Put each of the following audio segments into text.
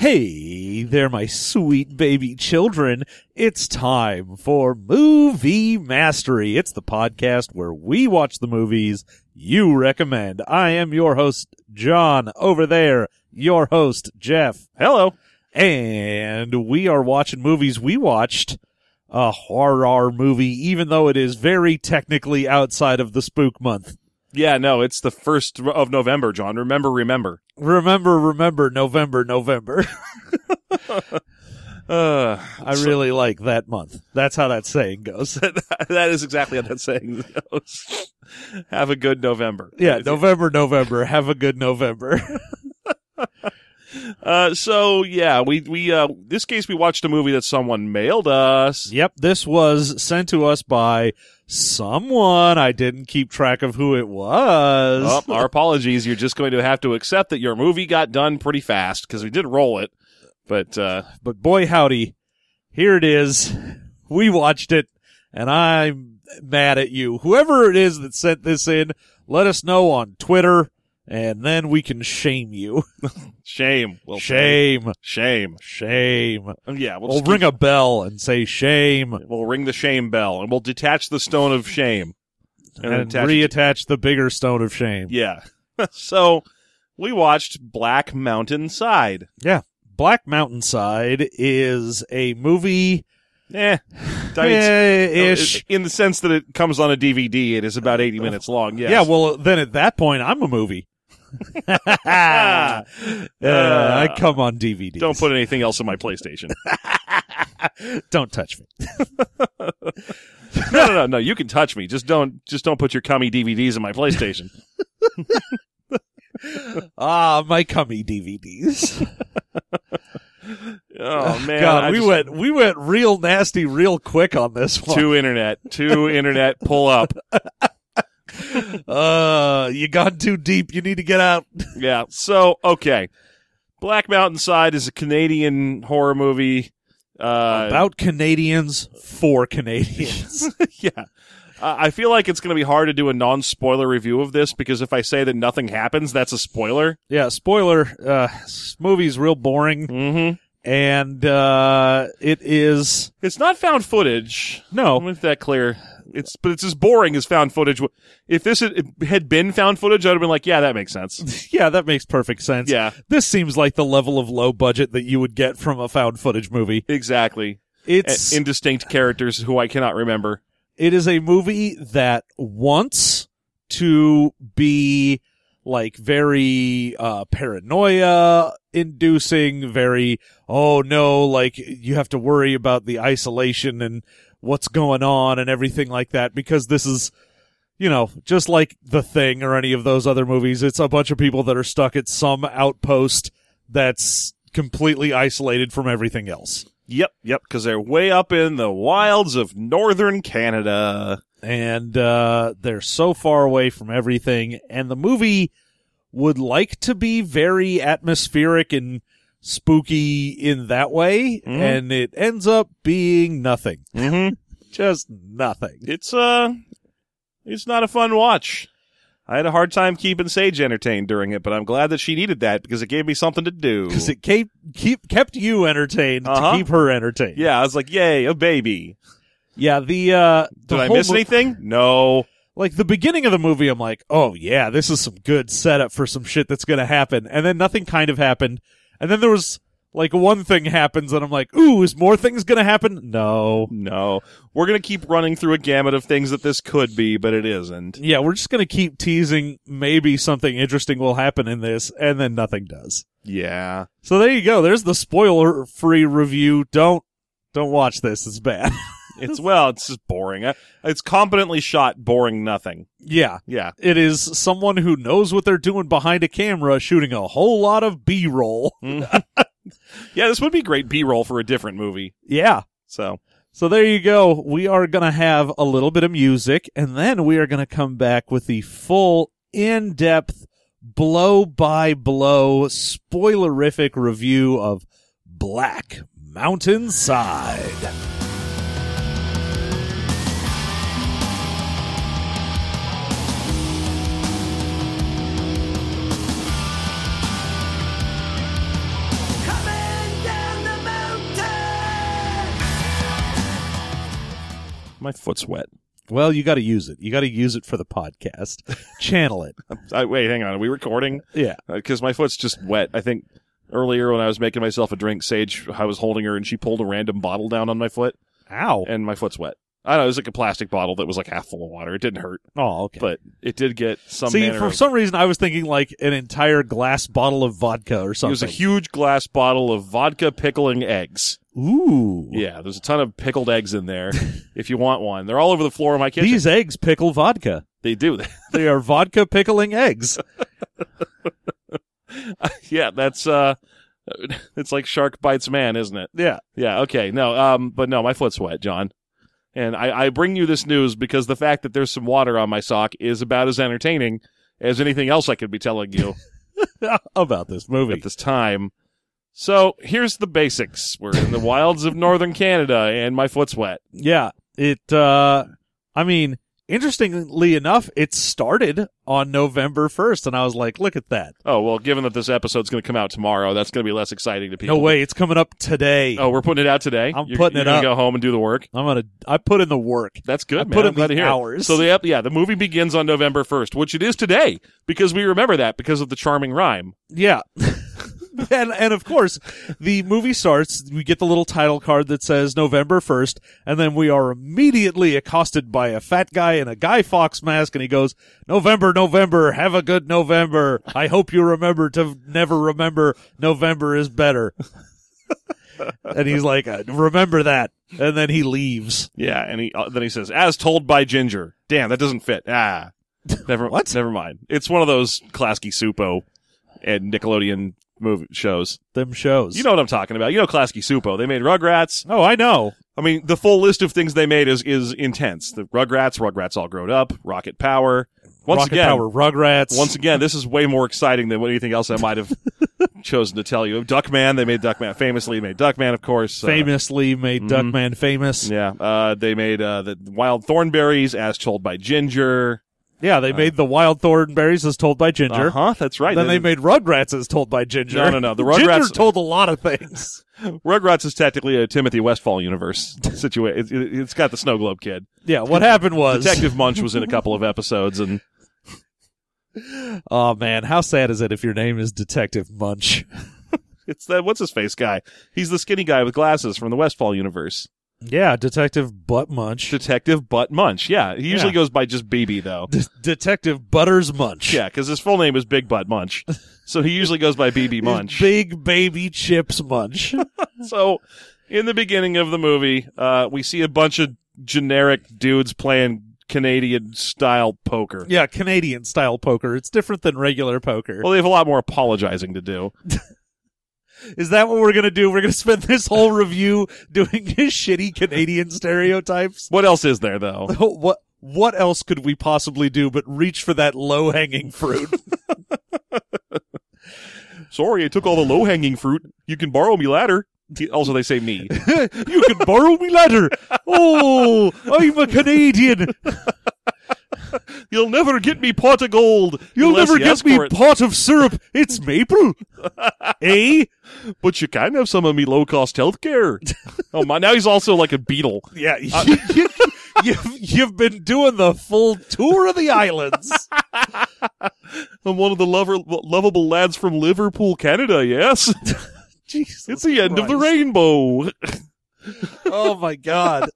Hey there, my sweet baby children. It's time for Movie Mastery. It's the podcast where we watch the movies you recommend. I am your host, John. Over there, your host, Jeff. Hello. And we are watching movies. We watched a horror movie, even though it is very technically outside of the spook month. Yeah, no, it's the 1st of November, John. Remember. Remember, November. I really like that month. That's how that saying goes. That is exactly how that saying goes. Have a good November. Yeah, November. Have a good November. This case we watched a movie that someone mailed us. Yep, this was sent to us by someone. I didn't keep track of who it was. Oh, our apologies. You're just going to have to accept that your movie got done pretty fast because we did roll it. But boy howdy, here it is. We watched it, and I'm mad at you. Whoever it is that sent this in, let us know on Twitter, and then we can shame you. Shame. Shame. Yeah, we'll ring a bell and say shame. We'll ring the shame bell, and we'll detach the stone of shame. And reattach the bigger stone of shame. Yeah. So, we watched Black Mountain Side. Yeah. Black Mountain Side is a movie... ish. In the sense that it comes on a DVD, it is about 80 minutes long, yes. Yeah, well, then at that point, I'm a movie. I come on DVDs. Don't put anything else in my PlayStation. Don't touch me. No, you can touch me. Just don't put your cummy DVDs in my PlayStation. My cummy DVDs. Oh man, God, we went real nasty real quick on this one. Two internet, pull up. You got too deep. You need to get out. Yeah. So, okay. Black Mountain Side is a Canadian horror movie. About Canadians for Canadians. Yeah. I feel like it's going to be hard to do a non-spoiler review of this because if I say that nothing happens, that's a spoiler. Yeah, spoiler. This movie's real boring. Mm-hmm. And it is... It's not found footage. No. I'll make that clear. But it's as boring as found footage. If this had been found footage, I would have been like, yeah, that makes sense. Yeah, that makes perfect sense. Yeah. This seems like the level of low budget that you would get from a found footage movie. Exactly. It's indistinct characters who I cannot remember. It is a movie that wants to be like very paranoia inducing, very, oh no, like you have to worry about the isolation and what's going on and everything like that, because this is, just like The Thing or any of those other movies, it's a bunch of people that are stuck at some outpost that's completely isolated from everything else. Yep, because they're way up in the wilds of northern Canada. And they're so far away from everything, and the movie would like to be very atmospheric and spooky in that way, and it ends up being nothing. Mm-hmm. Just nothing. It's not a fun watch. I had a hard time keeping Sage entertained during it, but I'm glad that she needed that because it gave me something to do. Because it kept you entertained to keep her entertained. Yeah, I was like, yay, a baby. Yeah, Did I miss anything? No. Like, the beginning of the movie, I'm like, oh, yeah, this is some good setup for some shit that's going to happen. And then nothing kind of happened. And then there was, like, one thing happens, and I'm like, ooh, is more things going to happen? No. We're going to keep running through a gamut of things that this could be, but it isn't. Yeah, we're just going to keep teasing maybe something interesting will happen in this, and then nothing does. Yeah. So there you go. There's the spoiler-free review. Don't watch this. It's bad. It's just boring. It's competently shot, boring nothing. Yeah. Yeah. It is someone who knows what they're doing behind a camera shooting a whole lot of B-roll. Yeah, this would be great B-roll for a different movie. Yeah. So there you go. We are going to have a little bit of music, and then we are going to come back with the full, in-depth, blow-by-blow, spoilerific review of Black Mountain Side. Coming My foot's wet. Well, you got to use it. You got to use it for the podcast. Channel it. Wait, hang on. Are we recording? Yeah. Because my foot's just wet. I think earlier when I was making myself a drink, Sage, I was holding her and she pulled a random bottle down on my foot. Ow. And my foot's wet. I don't know. It was like a plastic bottle that was like half full of water. It didn't hurt. Oh, okay. But it did get some See, manner for of... some reason, I was thinking like an entire glass bottle of vodka or It something. was a huge glass bottle of vodka pickling eggs. Ooh. Yeah, there's a ton of pickled eggs in there if you want one. They're all over the floor of my kitchen. These eggs pickle vodka. They do. They are vodka pickling eggs. Yeah, that's it's like shark bites man, isn't it? Yeah. Yeah, okay. No, but no, my foot's wet, John. And I bring you this news because the fact that there's some water on my sock is about as entertaining as anything else I could be telling you About this movie. at this time. So, here's the basics. We're in the wilds of northern Canada, and my foot's wet. Yeah. Interestingly enough, it started on November 1st, and I was like, look at that. Oh, well, given that this episode's going to come out tomorrow, that's going to be less exciting to people. No way, it's coming up today. Oh, we're putting it out today? I'm You're putting it gonna up. go home and do the work? I put in the work. That's good, I man. put in I'm glad the to hear it. hours. So the movie begins on November 1st, which it is today, because we remember that because of the charming rhyme. Yeah. And of course, the movie starts, we get the little title card that says November 1st, and then we are immediately accosted by a fat guy in a Guy Fawkes mask, and he goes, November, November, have a good November. I hope you remember to never remember November is better. And he's like, remember that. And then he leaves. Yeah, and then he says, as told by Ginger. Damn, that doesn't fit. What? Never mind. It's one of those Klasky Supo and Nickelodeon movie shows. Them shows. You know what I'm talking about. You know Klasky Supo. They made Rugrats. Oh, I know. I mean, the full list of things they made is intense. The Rugrats All Grown Up, Rocket Power. Rocket Power, Rugrats. Once again, this is way more exciting than anything else I might have chosen to tell you. Duckman, they made Duckman. Famously made Duckman, of course. Famously made Duckman famous. Yeah. They made the Wild Thornberries, as told by Ginger. Yeah, they made the Wild Thornberries as told by Ginger. Uh-huh, that's right. Then they made Rugrats as told by Ginger. No. The Rugrats... Ginger told a lot of things. Rugrats is technically a Timothy Westfall universe situation. It's got the Snow Globe kid. Yeah, what happened was... Detective Munch was in a couple of episodes, and... Oh, man, how sad is it if your name is Detective Munch? It's that what's-his-face guy. He's the skinny guy with glasses from the Westfall universe. Yeah, Detective Butt Munch. Detective Butt Munch. Yeah, he usually goes by just BB, though. Detective Butters Munch. Yeah, because his full name is Big Butt Munch. So he usually goes by BB Munch. Big Baby Chips Munch. So, in the beginning of the movie, we see a bunch of generic dudes playing Canadian-style poker. Yeah, Canadian-style poker. It's different than regular poker. Well, they have a lot more apologizing to do. Is that what we're going to do? We're going to spend this whole review doing shitty Canadian stereotypes? What else is there, though? What else could we possibly do but reach for that low-hanging fruit? Sorry, I took all the low-hanging fruit. You can borrow me ladder. Also, they say me. You can borrow me ladder. Oh, I'm a Canadian. You'll never get me pot of gold. You'll never get me it. pot of syrup. It's maple. Eh? But you can have some of me low-cost healthcare. Oh, my, now he's also like a beetle. Yeah. You've been doing the full tour of the islands. I'm one of the lovable lads from Liverpool, Canada, yes? Jesus it's the end of the Christ. rainbow. Oh, my God.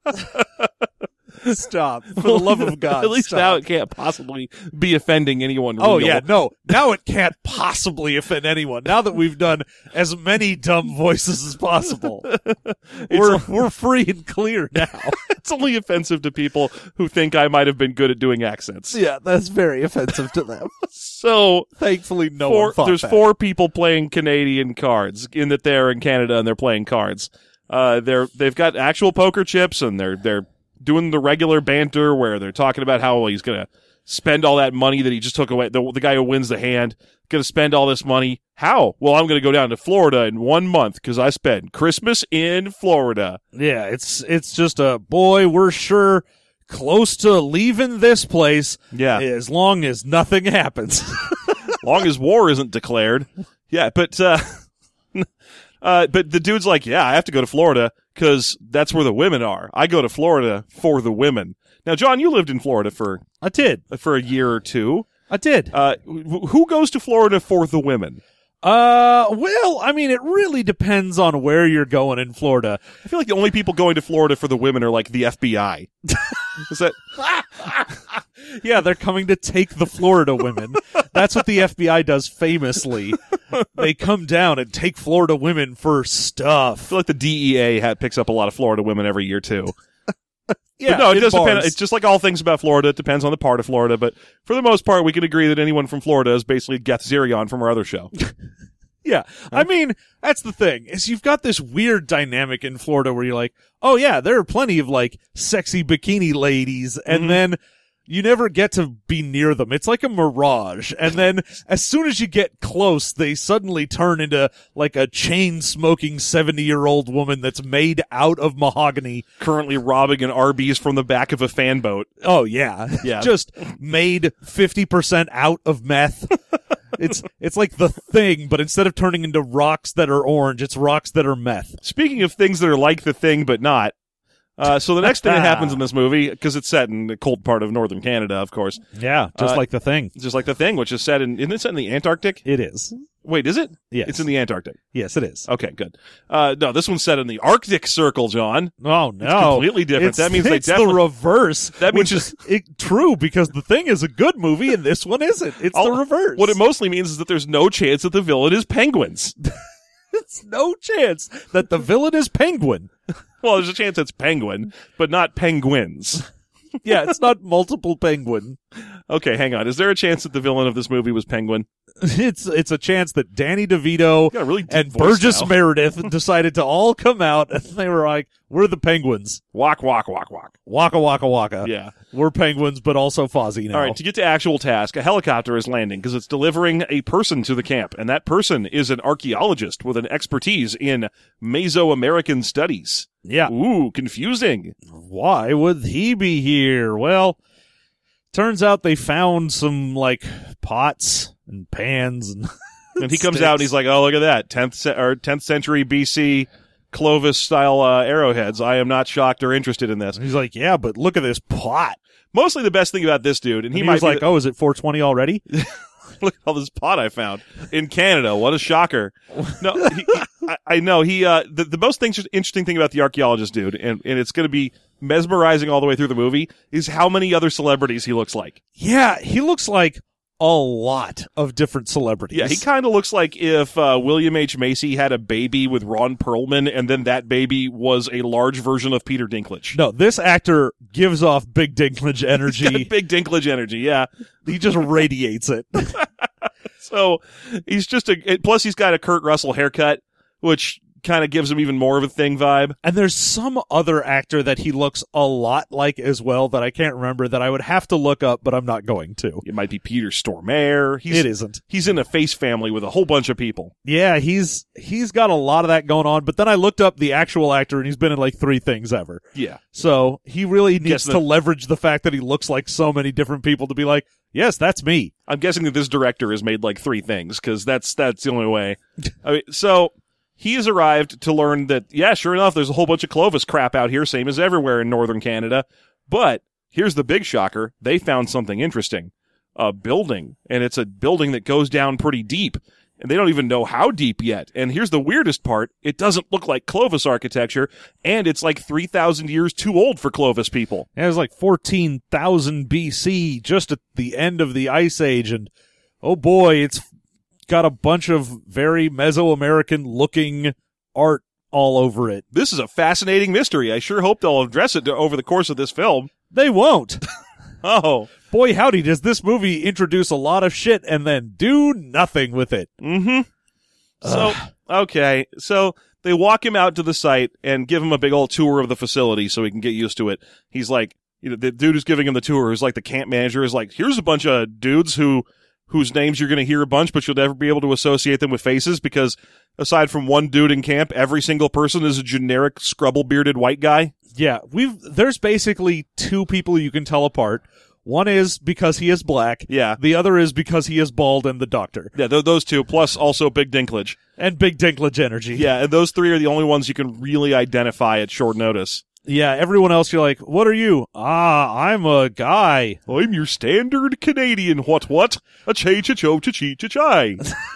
Stop. For the love of God. At least stop. now it can't possibly be offending anyone Oh, real. yeah, no. Now it can't possibly offend anyone. Now that we've done as many dumb voices as possible, we're free and clear now. It's only offensive to people who think I might have been good at doing accents. Yeah, that's very offensive to them. So, thankfully, no one thought there's that. 4 people playing Canadian cards, in that they're in Canada and they're playing cards. They've got actual poker chips, and they're doing the regular banter where they're talking about how he's going to spend all that money that he just took away. The guy who wins the hand, going to spend all this money. How? Well, I'm going to go down to Florida in 1 month because I spend Christmas in Florida. Yeah, it's just a, boy, we're sure close to leaving this place. Yeah. As long as nothing happens. Long as war isn't declared. Yeah, but But the dude's like, yeah, I have to go to Florida because that's where the women are. I go to Florida for the women. Now, John, you lived in Florida for I did. a year or two. I did. Who goes to Florida for the women? Well, I mean, it really depends on where you're going in Florida. I feel like the only people going to Florida for the women are like the FBI. Is that? Yeah, they're coming to take the Florida women. That's what the FBI does famously. They come down and take Florida women for I stuff. feel like the DEA picks up a lot of Florida women every year too. Yeah, But no, it in does depend. bars. It's just like all things about Florida. It depends on the part of Florida, but for the most part, we can agree that anyone from Florida is basically Geth Zerion from our other show. Yeah. I mean, that's the thing, is you've got this weird dynamic in Florida where you're like, oh yeah, there are plenty of like sexy bikini ladies, and then you never get to be near them. It's like a mirage. And then as soon as you get close, they suddenly turn into like a chain-smoking 70-year-old woman that's made out of mahogany. Currently robbing an Arby's from the back of a fan boat. Oh yeah. Yeah. Just made 50% out of meth. It's like The Thing, but instead of turning into rocks that are orange, it's rocks that are meth. Speaking of things that are like the thing but not, so the next thing that happens in this movie, because it's set in the cold part of northern Canada, of course, Yeah, just like The Thing. just like the thing, which is set in, isn't it set in the Antarctic? It is. Wait, is it? Yes. It's in the Antarctic. Yes, it is. Okay, good. No, this one's set in the Arctic Circle, John. Oh no, It's completely different. That means they it's definitely- the reverse. That means- which is true because The Thing is a good movie and this one isn't. It's the reverse. What it mostly means is that there's no chance that the villain is penguins. It's no chance that the villain is Penguin. Well, there's a chance it's penguin, but not penguins. Yeah, it's not multiple Penguin. Okay, hang on. Is there a chance that the villain of this movie was penguin? It's a chance that Danny DeVito Got a really deep and voice Burgess now. Meredith decided to all come out, and they were like, "We're the Penguins, Walk, walk, walk, walk. waka waka waka. Yeah. We're Penguins, but also Fozzie now." All right, to get to actual task, a helicopter is landing because it's delivering a person to the camp, and that person is an archaeologist with an expertise in Mesoamerican studies. Yeah. Ooh, confusing. Why would he be here? Well, turns out they found some like pots and pans and And he comes out and he's like, "Oh, look at that, 10th century BC Clovis style arrowheads. I am not shocked or interested in this." he's like, "Yeah, but look at this pot." Mostly the best thing about this dude, and He might was be like, "Oh, is it 420 already?" look at all this pot I found in Canada. What a shocker. No, I know. The most interesting thing about the archaeologist dude, and it's going to be mesmerizing all the way through the movie, is how many other celebrities he looks like. Yeah, he looks like a lot of different celebrities. Yeah, he kind of looks like if William H. Macy had a baby with Ron Perlman, and then that baby was a large version of Peter Dinklage. No, this actor gives off big Dinklage energy. Big Dinklage energy, yeah. He just radiates it. So he's just plus he's got a Kurt Russell haircut, which kind of gives him even more of a Thing vibe. And there's some other actor that he looks a lot like as well that I can't remember that I would have to look up, but I'm not going to. It might be Peter Stormare. It isn't. He's in a face family with a whole bunch of people. Yeah, he's got a lot of that going on, but then I looked up the actual actor and he's been in like 3 things ever. Yeah. So he really needs Guess to leverage the fact that he looks like so many different people to be like, yes, that's me. I'm guessing that this director has made like 3 things because that's the only way. I mean, so he has arrived to learn that, yeah, sure enough, there's a whole bunch of Clovis crap out here, same as everywhere in northern Canada. But here's the big shocker. They found something interesting. A building. And it's a building that goes down pretty deep. And they don't even know how deep yet. And here's the weirdest part. It doesn't look like Clovis architecture, and it's like 3,000 years too old for Clovis people. It was like 14,000 BC, just at the end of the Ice Age, and oh boy, it's got a bunch of very Mesoamerican looking art all over it. This is a fascinating mystery. I sure hope they'll address it over the course of this film. They won't. Oh. Boy, howdy, does this movie introduce a lot of shit and then do nothing with it. Mm-hmm. So, okay. So they walk him out to the site and give him a big old tour of the facility so he can get used to it. He's like, you know, the dude who's giving him the tour, who's like the camp manager, is like, here's a bunch of dudes whose names you're going to hear a bunch, but you'll never be able to associate them with faces because aside from one dude in camp, every single person is a generic scrubble-bearded white guy. Yeah, there's basically 2 people you can tell apart. One is because he is black. Yeah. The other is because he is bald and the doctor. Yeah, those two, plus also Big Dinklage. And big Dinklage energy. Yeah, and those three are the only ones you can really identify at short notice. Yeah, everyone else you're like, what are you? I'm a guy. I'm your standard Canadian what? A cha-cha-cho-cha-chee-cha-chai.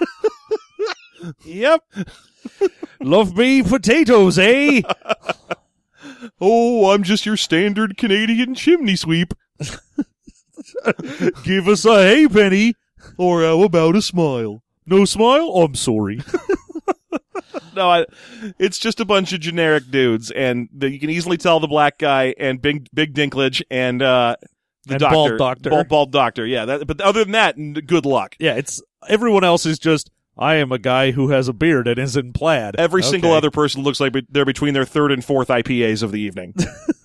Yep. Love me potatoes, eh? Oh, I'm just your standard Canadian chimney sweep. Give us a hey penny. Or how about a smile? No smile? I'm sorry. No, it's just a bunch of generic dudes, and you can easily tell the black guy and Big Dinklage and the doctor, bald doctor. Yeah, but other than that, good luck. Yeah, it's everyone else is just. I am a guy who has a beard and is in plaid. Every single other person looks like they're between their third and fourth IPAs of the evening.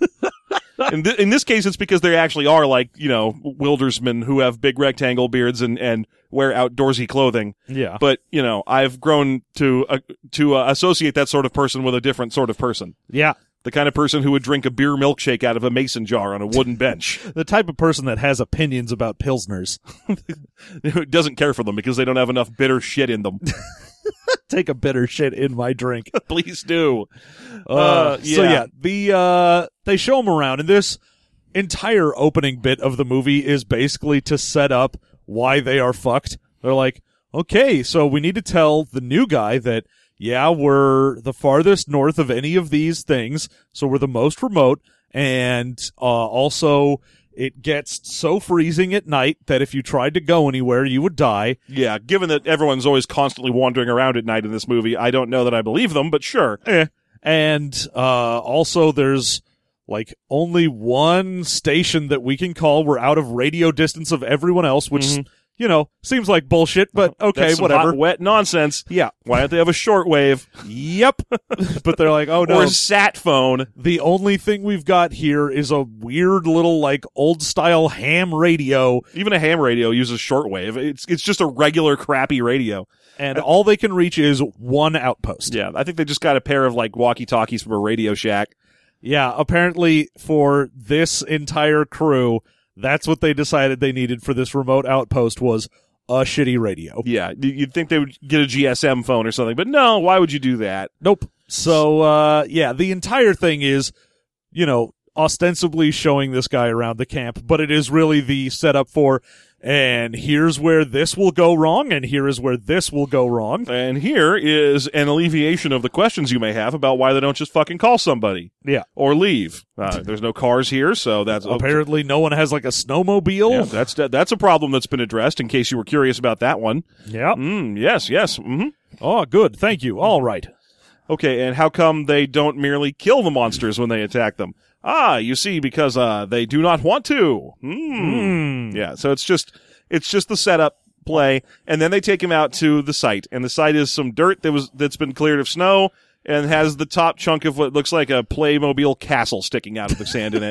In this case, it's because they actually are like, wildersmen who have big rectangle beards and wear outdoorsy clothing. Yeah. But, I've grown to associate that sort of person with a different sort of person. Yeah. The kind of person who would drink a beer milkshake out of a mason jar on a wooden bench. The type of person that has opinions about Pilsners. Who doesn't care for them because they don't have enough bitter shit in them. Take a bitter shit in my drink. Please do. So they show him around, and this entire opening bit of the movie is basically to set up why they are fucked. They're like, okay, so we need to tell the new guy that, yeah, we're the farthest north of any of these things, so we're the most remote, and also it gets so freezing at night that if you tried to go anywhere, you would die. Yeah, given that everyone's always constantly wandering around at night in this movie, I don't know that I believe them, but sure. And also there's like only one station that we can call. We're out of radio distance of everyone else, which seems like bullshit, but okay, That's some whatever. Hot, wet nonsense. Yeah. Why don't they have a shortwave? Yep. But they're like, oh no. Or a sat phone. The only thing we've got here is a weird little like old style ham radio. Even a ham radio uses shortwave. It's just a regular crappy radio. And all they can reach is one outpost. Yeah, I think they just got a pair of like walkie-talkies from a Radio Shack. Yeah, apparently for this entire crew, that's what they decided they needed for this remote outpost was a shitty radio. Yeah, you'd think they would get a GSM phone or something, but no, why would you do that? Nope. So, the entire thing is, ostensibly showing this guy around the camp, but it is really the setup for, and here's where this will go wrong, and here is where this will go wrong. And here is an alleviation of the questions you may have about why they don't just fucking call somebody. Yeah. Or leave. There's no cars here, so that's... Apparently no one has like a snowmobile. Yeah, that's a problem that's been addressed, in case you were curious about that one. Yeah. Yes. Mm-hmm. Oh, good. Thank you. All right. Okay, and how come they don't merely kill the monsters when they attack them? You see, because they do not want to. Yeah, so it's just the setup play, and then they take him out to the site, and the site is some dirt that's been cleared of snow, and has the top chunk of what looks like a Playmobil castle sticking out of the sand in it.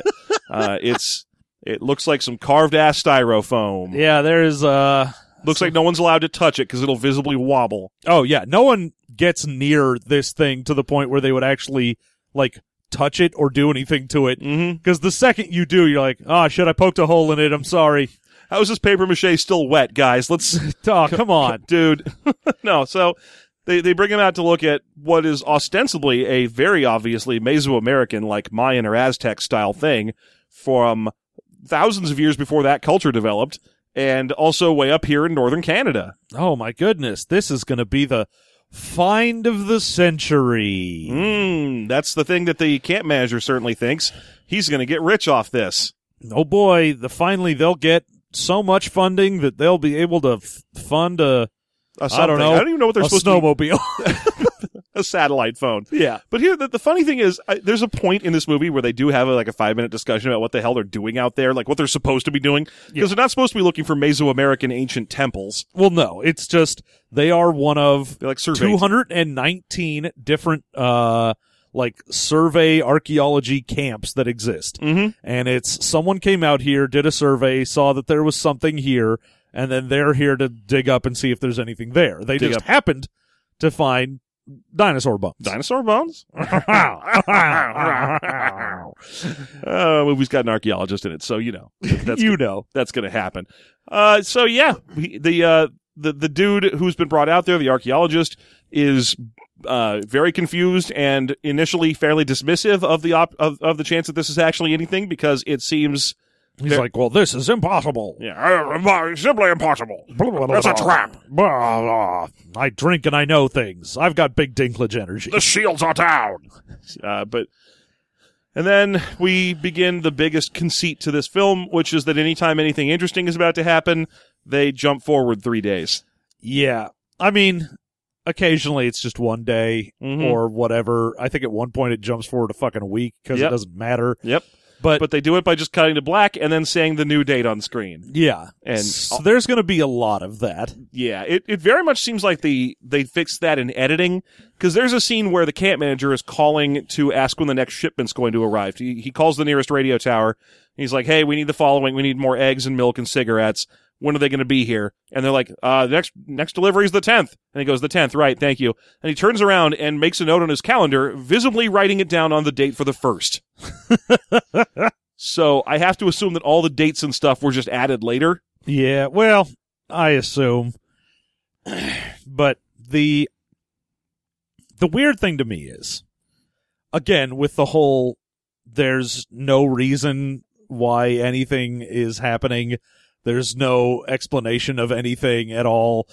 It looks like some carved ass styrofoam. Yeah, there's looks like no one's allowed to touch it because it'll visibly wobble. Oh yeah, no one gets near this thing to the point where they would actually like touch it or do anything to it. Because the second you do, you're like, oh shit, I poked a hole in it. I'm sorry. How is this paper mache still wet, guys? Let's come on, dude. No, so they bring him out to look at what is ostensibly a very obviously Mesoamerican, like Mayan or Aztec style thing from thousands of years before that culture developed, and also way up here in northern Canada. Oh my goodness, this is going to be the find of the century. That's the thing that the camp manager certainly thinks. He's going to get rich off this. Oh boy, finally they'll get so much funding that they'll be able to fund I don't know. I don't even know what they're supposed snowmobile. A satellite phone. Yeah. But here, the funny thing is, there's a point in this movie where they do have a 5-minute discussion about what the hell they're doing out there, like what they're supposed to be doing. Because they're not supposed to be looking for Mesoamerican ancient temples. Well, no. It's just, they are one of like 219 different, survey archaeology camps that exist. Mm-hmm. And it's, someone came out here, did a survey, saw that there was something here, and then they're here to dig up and see if there's anything there. They just happened to find Dinosaur bones. Dinosaur bones? Movie's got an archaeologist in it, so that's that's going to happen. So yeah, the dude who's been brought out there, the archaeologist, is very confused and initially fairly dismissive of the chance that this is actually anything, because it seems he's like, well, this is impossible. Yeah, simply impossible. That's a trap. I drink and I know things. I've got big dinklage energy. The shields are down. And then we begin the biggest conceit to this film, which is that anytime anything interesting is about to happen, they jump forward 3 days. Yeah. I mean, occasionally it's just one day or whatever. I think at one point it jumps forward a fucking week because it doesn't matter. Yep. But they do it by just cutting to black and then saying the new date on screen. Yeah. And so there's going to be a lot of that. Yeah. It very much seems like they fixed that in editing, because there's a scene where the camp manager is calling to ask when the next shipment's going to arrive. He calls the nearest radio tower. He's like, hey, we need the following. We need more eggs and milk and cigarettes. When are they going to be here? And they're like, next delivery is the 10th. And he goes, the 10th, right, thank you. And he turns around and makes a note on his calendar, visibly writing it down on the date for the 1st. So I have to assume that all the dates and stuff were just added later. Yeah, well, I assume. But the weird thing to me is, again, with the whole, there's no reason why anything is happening. There's no explanation of anything at all.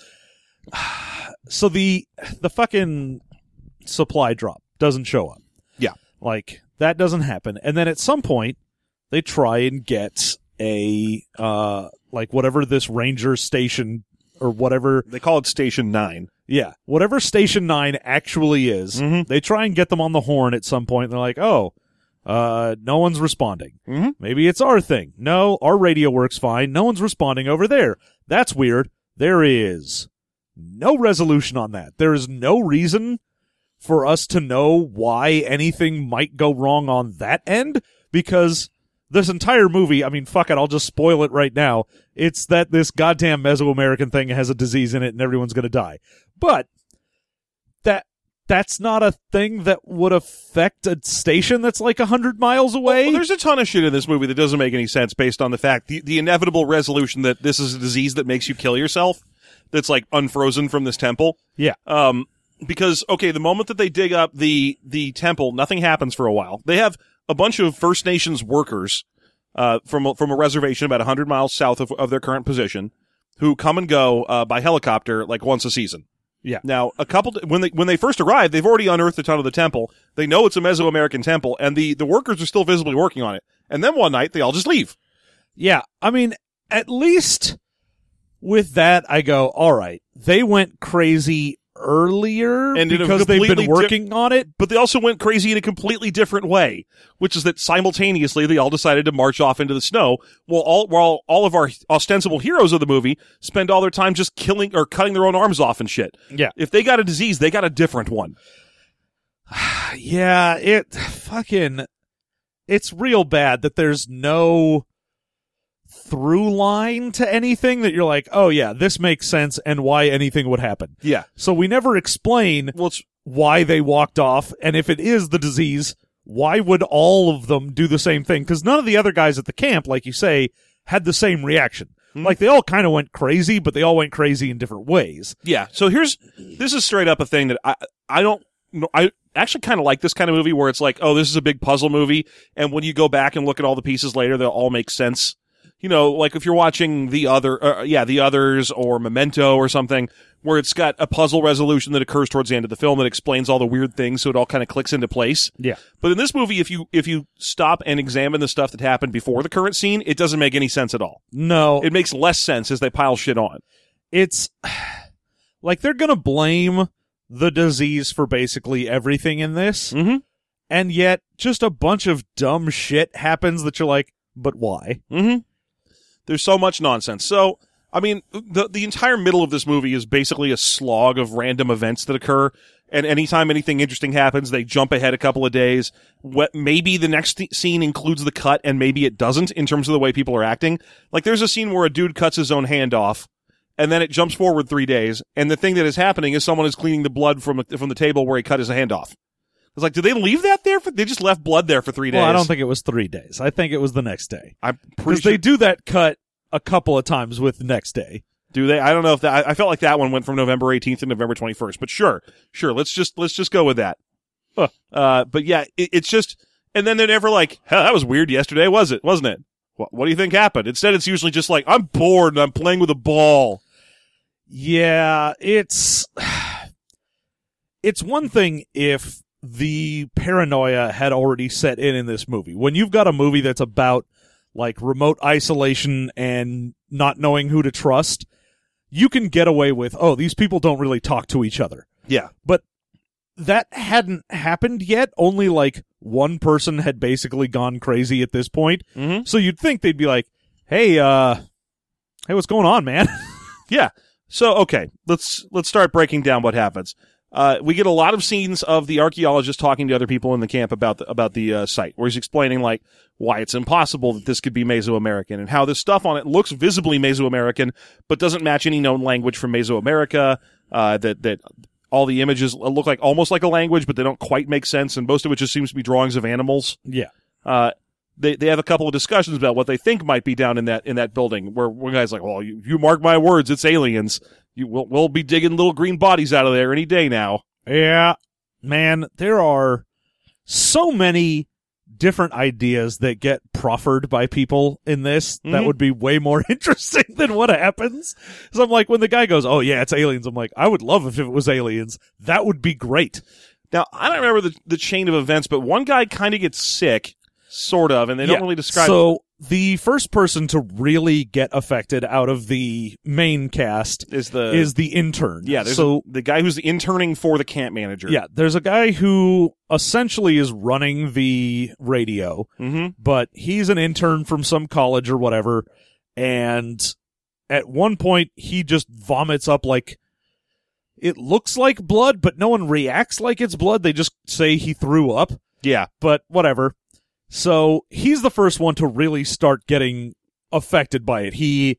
So the fucking supply drop doesn't show up. Yeah. Like, that doesn't happen. And then at some point, they try and get a, whatever this ranger station or whatever. They call it Station 9. Yeah. Whatever Station 9 actually is, they try and get them on the horn at some point. And they're like, oh, no one's responding. Maybe it's our thing. No, our radio works fine. No one's responding over there. That's weird. There is no resolution on that. There is no reason for us to know why anything might go wrong on that end, because this entire movie, I mean, fuck it, I'll just spoil it right now. It's that this goddamn Mesoamerican thing has a disease in it and everyone's going to die. But that's not a thing that would affect a station that's like 100 miles away. Well, there's a ton of shit in this movie that doesn't make any sense based on the fact, the inevitable resolution that this is a disease that makes you kill yourself, that's like unfrozen from this temple. Yeah. Because, okay, the moment that they dig up the temple, nothing happens for a while. They have a bunch of First Nations workers, from a reservation about 100 miles south of their current position, who come and go, by helicopter like once a season. Yeah. Now, when they first arrive, they've already unearthed a ton of the temple. They know it's a Mesoamerican temple, and the workers are still visibly working on it. And then one night, they all just leave. Yeah. I mean, at least with that, I go, all right, they went crazy earlier and because they've been working on it. But they also went crazy in a completely different way, which is that simultaneously they all decided to march off into the snow while all of our ostensible heroes of the movie spend all their time just killing or cutting their own arms off and shit. Yeah. If they got a disease, they got a different one. Yeah, it's real bad that there's no through line to anything that you're like, oh yeah, this makes sense and why anything would happen. Yeah. So we never explain why they walked off, and if it is the disease, why would all of them do the same thing? Because none of the other guys at the camp, like you say, had the same reaction. Like, they all kind of went crazy, but they all went crazy in different ways. Yeah. So this is straight up a thing that I don't know. I actually kind of like this kind of movie where it's like, oh, this is a big puzzle movie, and when you go back and look at all the pieces later, they'll all make sense. You know, like if you're watching The Others or Memento or something, where it's got a puzzle resolution that occurs towards the end of the film that explains all the weird things, so it all kind of clicks into place. Yeah. But in this movie, if you stop and examine the stuff that happened before the current scene, it doesn't make any sense at all. No. It makes less sense as they pile shit on. It's like they're gonna blame the disease for basically everything in this, and yet just a bunch of dumb shit happens that you're like, but why? There's so much nonsense. So, I mean, the entire middle of this movie is basically a slog of random events that occur, and anytime anything interesting happens, they jump ahead a couple of days. Maybe the next scene includes the cut, and maybe it doesn't in terms of the way people are acting. Like, there's a scene where a dude cuts his own hand off, and then it jumps forward 3 days, and the thing that is happening is someone is cleaning the blood from the table where he cut his hand off. It's like, did they leave that there? They just left blood there for 3 days. Well, I don't think it was 3 days. I think it was the next day. I'm pretty Because sure. they do that cut a couple of times with the next day. Do they? I don't know if that. I felt like that one went from November 18th to November 21st. But sure. Let's just go with that. But yeah, it's just, and then they're never like, hell, that was weird yesterday, wasn't it? What do you think happened? Instead, it's usually just like, I'm bored and I'm playing with a ball. Yeah, it's one thing if the paranoia had already set in this movie. When you've got a movie that's about like remote isolation and not knowing who to trust, you can get away with, oh, these people don't really talk to each other. Yeah. But that hadn't happened yet. Only like one person had basically gone crazy at this point. Mm-hmm. So you'd think they'd be like, hey, what's going on, man? Yeah. So, okay, let's start breaking down what happens. We get a lot of scenes of the archaeologist talking to other people in the camp about the site, where he's explaining like why it's impossible that this could be Mesoamerican and how this stuff on it looks visibly Mesoamerican but doesn't match any known language from Mesoamerica. That all the images look like almost like a language, but they don't quite make sense, and most of it just seems to be drawings of animals. Yeah. They have a couple of discussions about what they think might be down in that building, where one guy's like, well, you mark my words, it's aliens. We'll be digging little green bodies out of there any day now. Yeah, man, there are so many different ideas that get proffered by people in this that would be way more interesting than what happens. So I'm like, when the guy goes, oh yeah, it's aliens, I'm like, I would love if it was aliens. That would be great. Now, I don't remember the chain of events, but one guy kind of gets sick, sort of, and they don't really describe So the first person to really get affected out of the main cast is the intern. Yeah, there's so the guy who's interning for the camp manager. yeah, there's a guy who essentially is running the radio, but he's an intern from some college or whatever, and at one point he just vomits up like, it looks like blood, but no one reacts like it's blood. They just say he threw up. Yeah. But whatever. So he's the first one to really start getting affected by it. He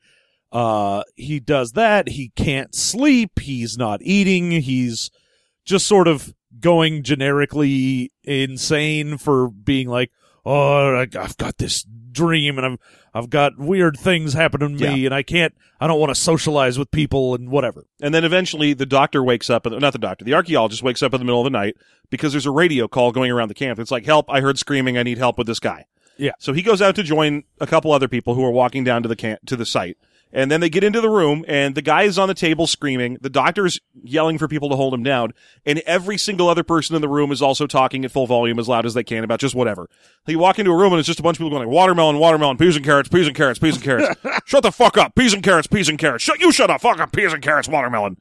does that. He can't sleep. He's not eating. He's just sort of going generically insane for being like, oh, I've got this dream and I've got weird things happening to me and I don't want to socialize with people and whatever. And then eventually the doctor wakes up, the archaeologist wakes up in the middle of the night because there's a radio call going around the camp. It's like, help, I heard screaming, I need help with this guy. Yeah. So he goes out to join a couple other people who are walking down to the site. And then they get into the room, and the guy is on the table screaming. The doctor's yelling for people to hold him down. And every single other person in the room is also talking at full volume as loud as they can about just whatever. You walk into a room, and it's just a bunch of people going like, watermelon, watermelon, peas and carrots, peas and carrots, peas and carrots. Shut the fuck up, peas and carrots, peas and carrots. Shut up, fuck up, peas and carrots, watermelon.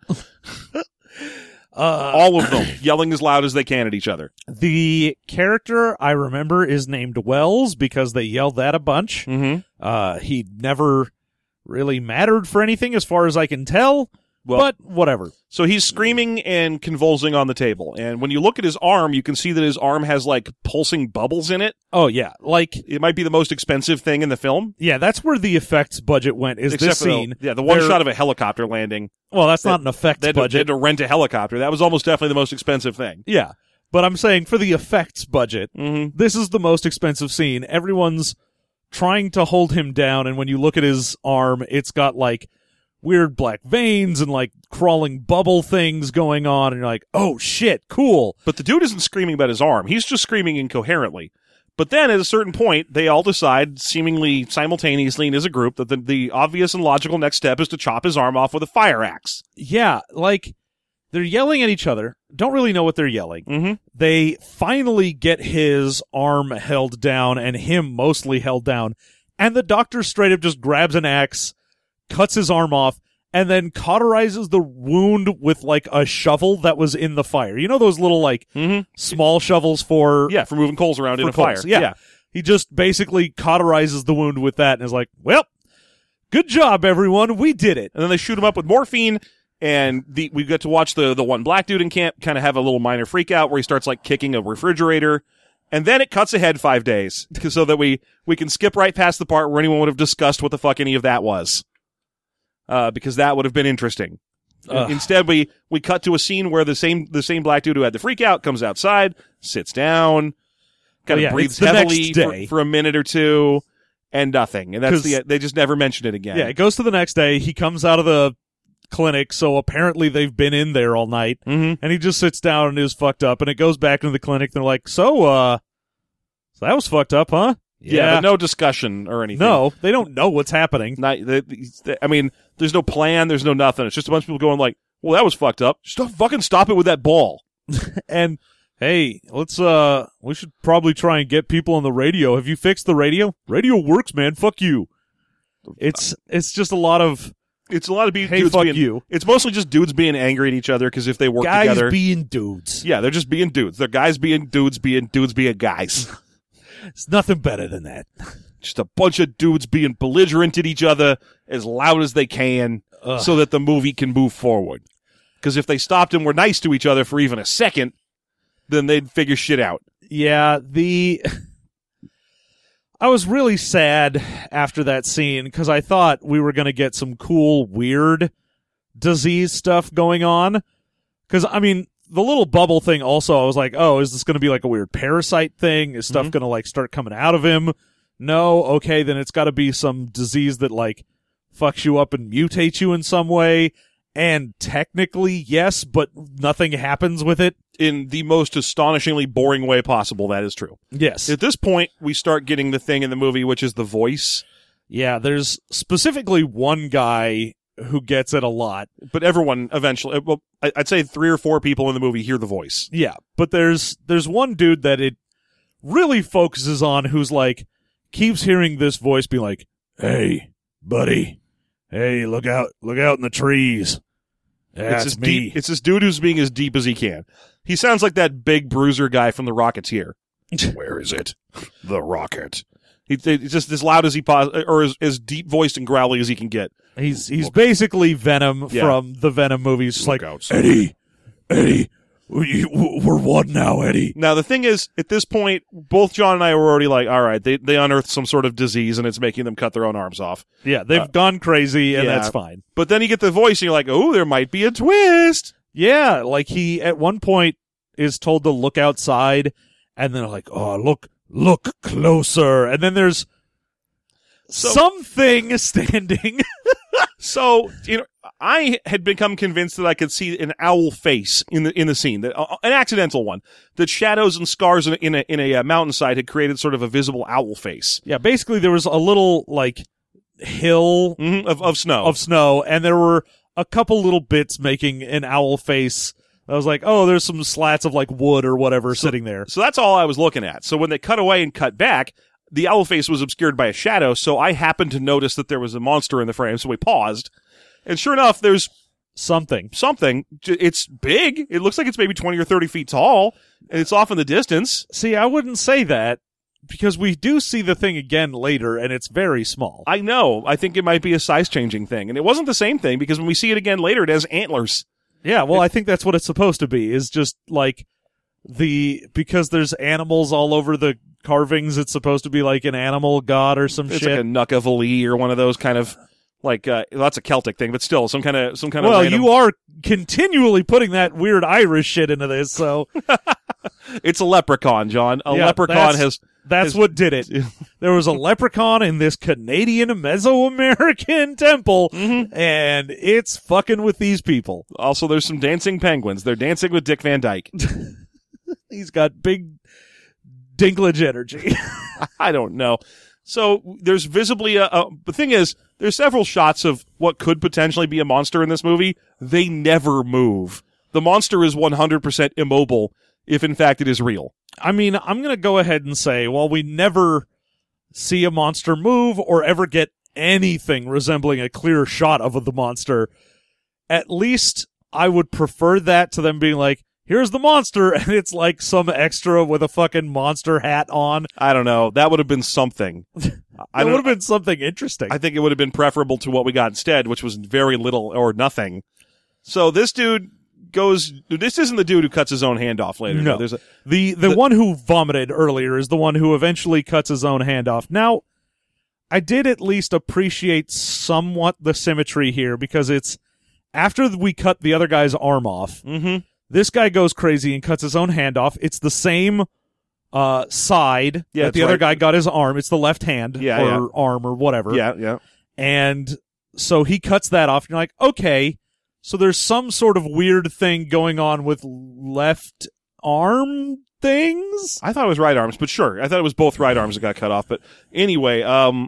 All of them yelling as loud as they can at each other. The character I remember is named Wells because they yelled that a bunch. He never really mattered for anything as far as I can tell, but whatever. So he's screaming and convulsing on the table, and when you look at his arm, you can see that his arm has like pulsing bubbles in it. Oh yeah, like it might be the most expensive thing in the film. Yeah, that's where the effects budget went, is Except this scene. The one shot of a helicopter landing. Well, that's not an effects budget. They had to rent a helicopter. That was almost definitely the most expensive thing. Yeah, but I'm saying for the effects budget, this is the most expensive scene. Everyone's trying to hold him down, and when you look at his arm, it's got like weird black veins and like crawling bubble things going on, and you're like, oh shit, cool. But the dude isn't screaming about his arm. He's just screaming incoherently. But then at a certain point, they all decide, seemingly simultaneously and as a group, that the obvious and logical next step is to chop his arm off with a fire axe. Yeah, like they're yelling at each other, don't really know what they're yelling. They finally get his arm held down and him mostly held down, and the doctor straight up just grabs an axe, cuts his arm off, and then cauterizes the wound with like a shovel that was in the fire. You know those little like small shovels for moving coals around in a fire. Yeah. He just basically cauterizes the wound with that and is like, well, good job, everyone. We did it. And then they shoot him up with morphine. And we get to watch the one black dude in camp kind of have a little minor freak out where he starts like kicking a refrigerator. And then it cuts ahead 5 days so that we can skip right past the part where anyone would have discussed what the fuck any of that was. because that would have been interesting. Ugh. Instead, we cut to a scene where the same black dude who had the freak out comes outside, sits down, kind of breathes it's the heavily next day. for a minute or two, and nothing. And that's 'Cause- they just never mention it again. Yeah, it goes to the next day. He comes out of the clinic, so apparently they've been in there all night. Mm-hmm. And he just sits down and is fucked up. And it goes back into the clinic. And they're like, so that was fucked up, huh? Yeah, but no discussion or anything. No, they don't know what's happening. I mean, there's no plan. There's no nothing. It's just a bunch of people going like, well, that was fucked up. Just fucking stop it with that ball. And hey, we should probably try and get people on the radio. Have you fixed the radio? Radio works, man. Fuck you. It's just a lot of, It's a lot of hey, dudes fuck being, you. It's mostly just dudes being angry at each other because if they work Guys together. being dudes. Yeah, they're just being dudes. They're guys being dudes being guys. It's nothing better than that. Just a bunch of dudes being belligerent at each other as loud as they can Ugh. so that the movie can move forward. Because if they stopped and were nice to each other for even a second, then they'd figure shit out. Yeah, I was really sad after that scene because I thought we were going to get some cool, weird disease stuff going on. Because, I mean, the little bubble thing also, I was like, oh, is this going to be like a weird parasite thing? Is stuff going to like start coming out of him? No? Okay, then it's got to be some disease that like fucks you up and mutates you in some way. And technically, yes, but nothing happens with it. In the most astonishingly boring way possible, that is true. Yes. At this point, we start getting the thing in the movie, which is the voice. Yeah, there's specifically one guy who gets it a lot. But everyone eventually, well, I'd say 3 or 4 people in the movie hear the voice. Yeah, but there's one dude that it really focuses on who's like, keeps hearing this voice be like, hey, buddy, hey, look out in the trees. That's it's me. Deep, it's this dude who's being as deep as he can. He sounds like that big bruiser guy from the Rocketeer. Where is it? The rocket. He's just as loud as he or as deep voiced and growly as he can get. He's basically Venom from the Venom movies. Just like, Eddie, we're one now, Eddie. Now, the thing is, at this point, both John and I were already like, all right, they unearthed some sort of disease and it's making them cut their own arms off. Yeah, they've gone crazy and yeah. that's fine. But then you get the voice and you're like, oh, there might be a twist. Yeah, like he at one point is told to look outside and then like, oh, look closer. And then there's something standing. So, I had become convinced that I could see an owl face in the scene, that an accidental one, that shadows and scars in a mountainside had created sort of a visible owl face. Yeah, basically there was a little like hill of snow, and there were a couple little bits making an owl face. I was like, oh, there's some slats of like wood or whatever sitting there. So that's all I was looking at. So when they cut away and cut back, the owl face was obscured by a shadow, so I happened to notice that there was a monster in the frame, so we paused. And sure enough, there's something. It's big. It looks like it's maybe 20 or 30 feet tall, and it's off in the distance. See, I wouldn't say that, because we do see the thing again later, and it's very small. I know. I think it might be a size-changing thing. And it wasn't the same thing, because when we see it again later, it has antlers. Yeah, well, I think that's what it's supposed to be, is just like because there's animals all over the carvings, it's supposed to be like an animal god or some It's shit. like a Nuka-Vali or one of those kind of, like, that's a Celtic thing, but still, some kind of well, random... you are continually putting that weird Irish shit into this, so... It's a leprechaun, John. A Yeah, leprechaun That's what did it. There was a leprechaun in this Canadian Mesoamerican temple, and it's fucking with these people. Also, there's some dancing penguins. They're dancing with Dick Van Dyke. He's got big dinklage energy. I don't know. So there's visibly the thing is, there's several shots of what could potentially be a monster in this movie. They never move. The monster is 100% immobile, if in fact it is real. I mean, I'm going to go ahead and say, while we never see a monster move or ever get anything resembling a clear shot of the monster, at least I would prefer that to them being like, here's the monster, and it's like some extra with a fucking monster hat on. I don't know. That would have been something. That would have been something interesting. I think it would have been preferable to what we got instead, which was very little or nothing. So this dude this isn't the dude who cuts his own hand off later. No. There's the one who vomited earlier is the one who eventually cuts his own hand off. Now, I did at least appreciate somewhat the symmetry here, because it's after we cut the other guy's arm off, this guy goes crazy and cuts his own hand off. It's the same side that the other guy got his arm. It's the left hand arm or whatever. Yeah. And so he cuts that off. And you're like, okay, so there's some sort of weird thing going on with left arm things. I thought it was right arms, but sure. I thought it was both right arms that got cut off. But anyway, God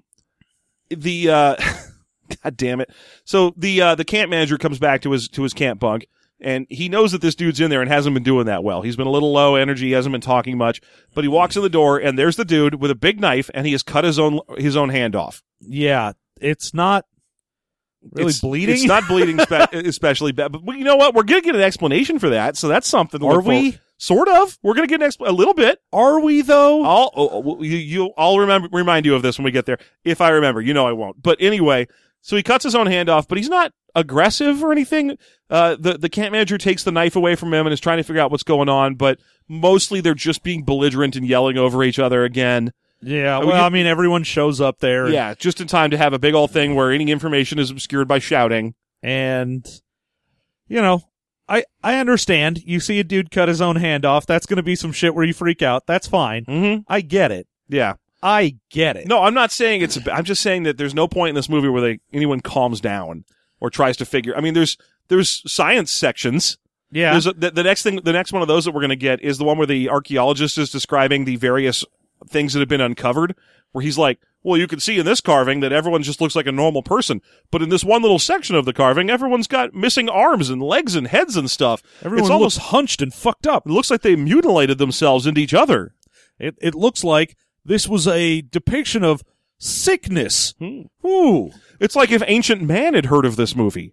damn it. So the camp manager comes back to his camp bunk, and he knows that this dude's in there and hasn't been doing that well. He's been a little low energy, hasn't been talking much, but he walks in the door, and there's the dude with a big knife, and he has cut his own hand off. Yeah, it's not really bleeding. It's not bleeding especially bad. But you know what? We're going to get an explanation for that, so that's something to look we? For. Sort of. We're going to get a little bit. Are we, though? I'll remind you of this when we get there. If I remember. You know I won't. But anyway, so he cuts his own hand off, but he's not aggressive or anything. The camp manager takes the knife away from him and is trying to figure out what's going on, but mostly they're just being belligerent and yelling over each other again. Yeah, I mean, everyone shows up there. Yeah, just in time to have a big old thing where any information is obscured by shouting. And, you know, I understand. You see a dude cut his own hand off. That's going to be some shit where you freak out. That's fine. Mm-hmm. I get it. Yeah. I get it. No, I'm not saying I'm just saying that there's no point in this movie where anyone calms down or tries to figure. I mean, there's science sections. Yeah. There's the next one of those that we're going to get is the one where the archaeologist is describing the various things that have been uncovered, where he's like, well, you can see in this carving that everyone just looks like a normal person, but in this one little section of the carving, everyone's got missing arms and legs and heads and stuff. Everyone looks hunched and fucked up. It looks like they mutilated themselves into each other. It looks like this was a depiction of sickness. Ooh. It's like if Ancient Man had heard of this movie.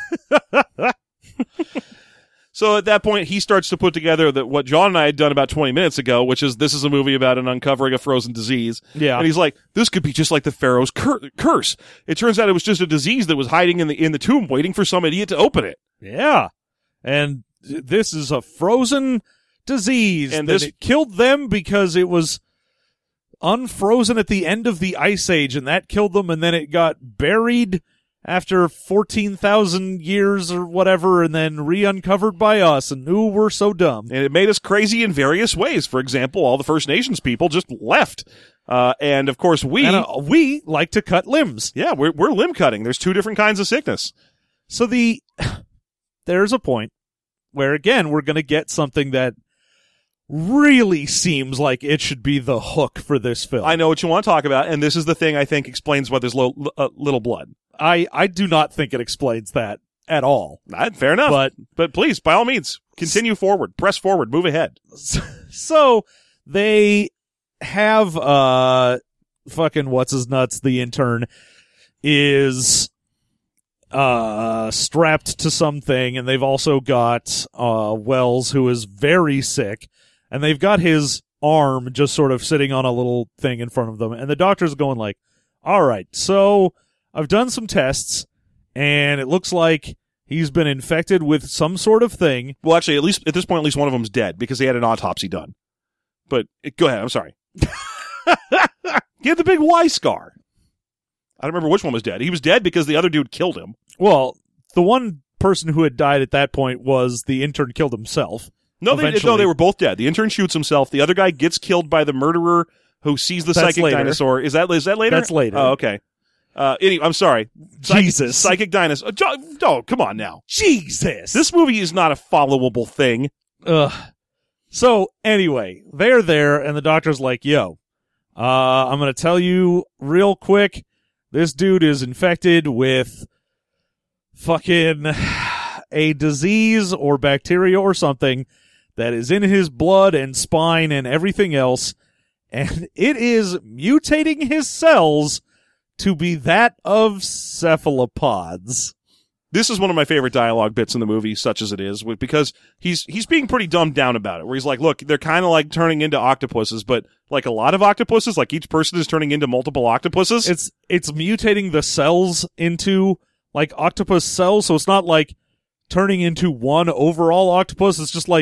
So at that point, he starts to put together what John and I had done about 20 minutes ago, which is this is a movie about an uncovering a frozen disease. Yeah. And he's like, this could be just like the Pharaoh's curse. It turns out it was just a disease that was hiding in the tomb waiting for some idiot to open it. Yeah. And this is a frozen disease. And it killed them because it was unfrozen at the end of the Ice Age, and that killed them, and then it got buried after 14,000 years or whatever, and then re-uncovered by us, and ooh, we're so dumb. And it made us crazy in various ways. For example, all the First Nations people just left. And of course we like to cut limbs. Yeah, we're limb cutting. There's two different kinds of sickness. So there's a point where, again, we're going to get something that really seems like it should be the hook for this film. I know what you want to talk about, and this is the thing I think explains why there's little blood. I do not think it explains that at all. Fair enough. But please, by all means, continue forward. Press forward. Move ahead. So they have fucking what's-his-nuts, the intern, is strapped to something, and they've also got Wells, who is very sick, and they've got his arm just sort of sitting on a little thing in front of them, and the doctor's going like, all right, so I've done some tests, and it looks like he's been infected with some sort of thing. Well, actually, at least at this point, at least one of them's dead because they had an autopsy done. But go ahead. I'm sorry. He had the big Y scar. I don't remember which one was dead. He was dead because the other dude killed him. Well, the one person who had died at that point was the intern killed himself. No, they were both dead. The intern shoots himself. The other guy gets killed by the murderer who sees the psychic dinosaur. Is that later? That's later. Oh, okay. Anyway, I'm sorry. Jesus. Psychic dinosaur. Oh, come on now. Jesus. This movie is not a followable thing. Ugh. So, anyway, they're there, and the doctor's like, yo, I'm going to tell you real quick, this dude is infected with fucking a disease or bacteria or something that is in his blood and spine and everything else, and it is mutating his cells to be that of cephalopods. This is one of my favorite dialogue bits in the movie, such as it is, because he's being pretty dumbed down about it, where he's like, look, they're kind of like turning into octopuses, but like a lot of octopuses, like each person is turning into multiple octopuses. It's mutating the cells into like octopus cells, so it's not like turning into one overall octopus, it's just like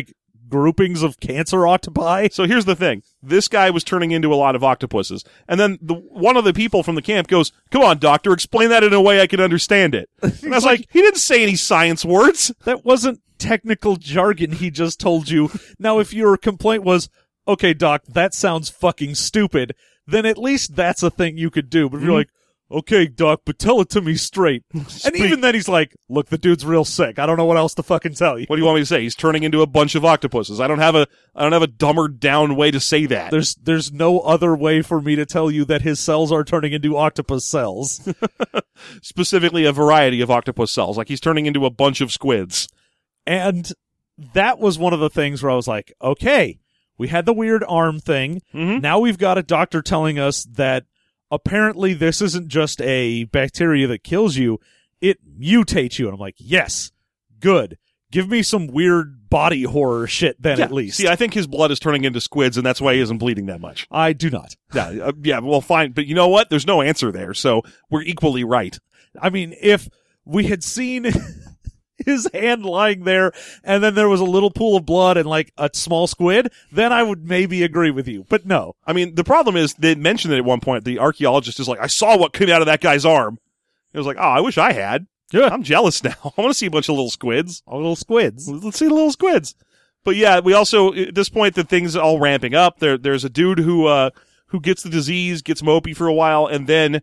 groupings of cancer octopi. So here's the thing. This guy was turning into a lot of octopuses. And then one of the people from the camp goes, "Come on, doctor, explain that in a way I can understand it." And I was like, he didn't say any science words. That wasn't technical jargon. He just told you. Now, if your complaint was, "Okay, doc, that sounds fucking stupid," then at least that's a thing you could do. But if you're like, "Okay, doc, but tell it to me straight." And even then he's like, "Look, the dude's real sick. I don't know what else to fucking tell you." What do you want me to say? He's turning into a bunch of octopuses. I don't have a dumber down way to say that. There's no other way for me to tell you that his cells are turning into octopus cells. Specifically a variety of octopus cells. Like he's turning into a bunch of squids. And that was one of the things where I was like, okay, we had the weird arm thing. Mm-hmm. Now we've got a doctor telling us that apparently this isn't just a bacteria that kills you, it mutates you. And I'm like, yes, good. Give me some weird body horror shit then at least. See, I think his blood is turning into squids, and that's why he isn't bleeding that much. I do not. Yeah, well, fine. But you know what? There's no answer there, so we're equally right. I mean, if we had seen his hand lying there and then there was a little pool of blood and like a small squid, then I would maybe agree with you. But no. I mean, the problem is they mentioned it at one point. The archaeologist is like, "I saw what came out of that guy's arm." It was like, "Oh, I wish I had." Yeah. I'm jealous now. I want to see a bunch of little squids. Little squids. Let's see the little squids. But yeah, we also, at this point, the thing's all ramping up. There's a dude who gets the disease, gets mopey for a while, and then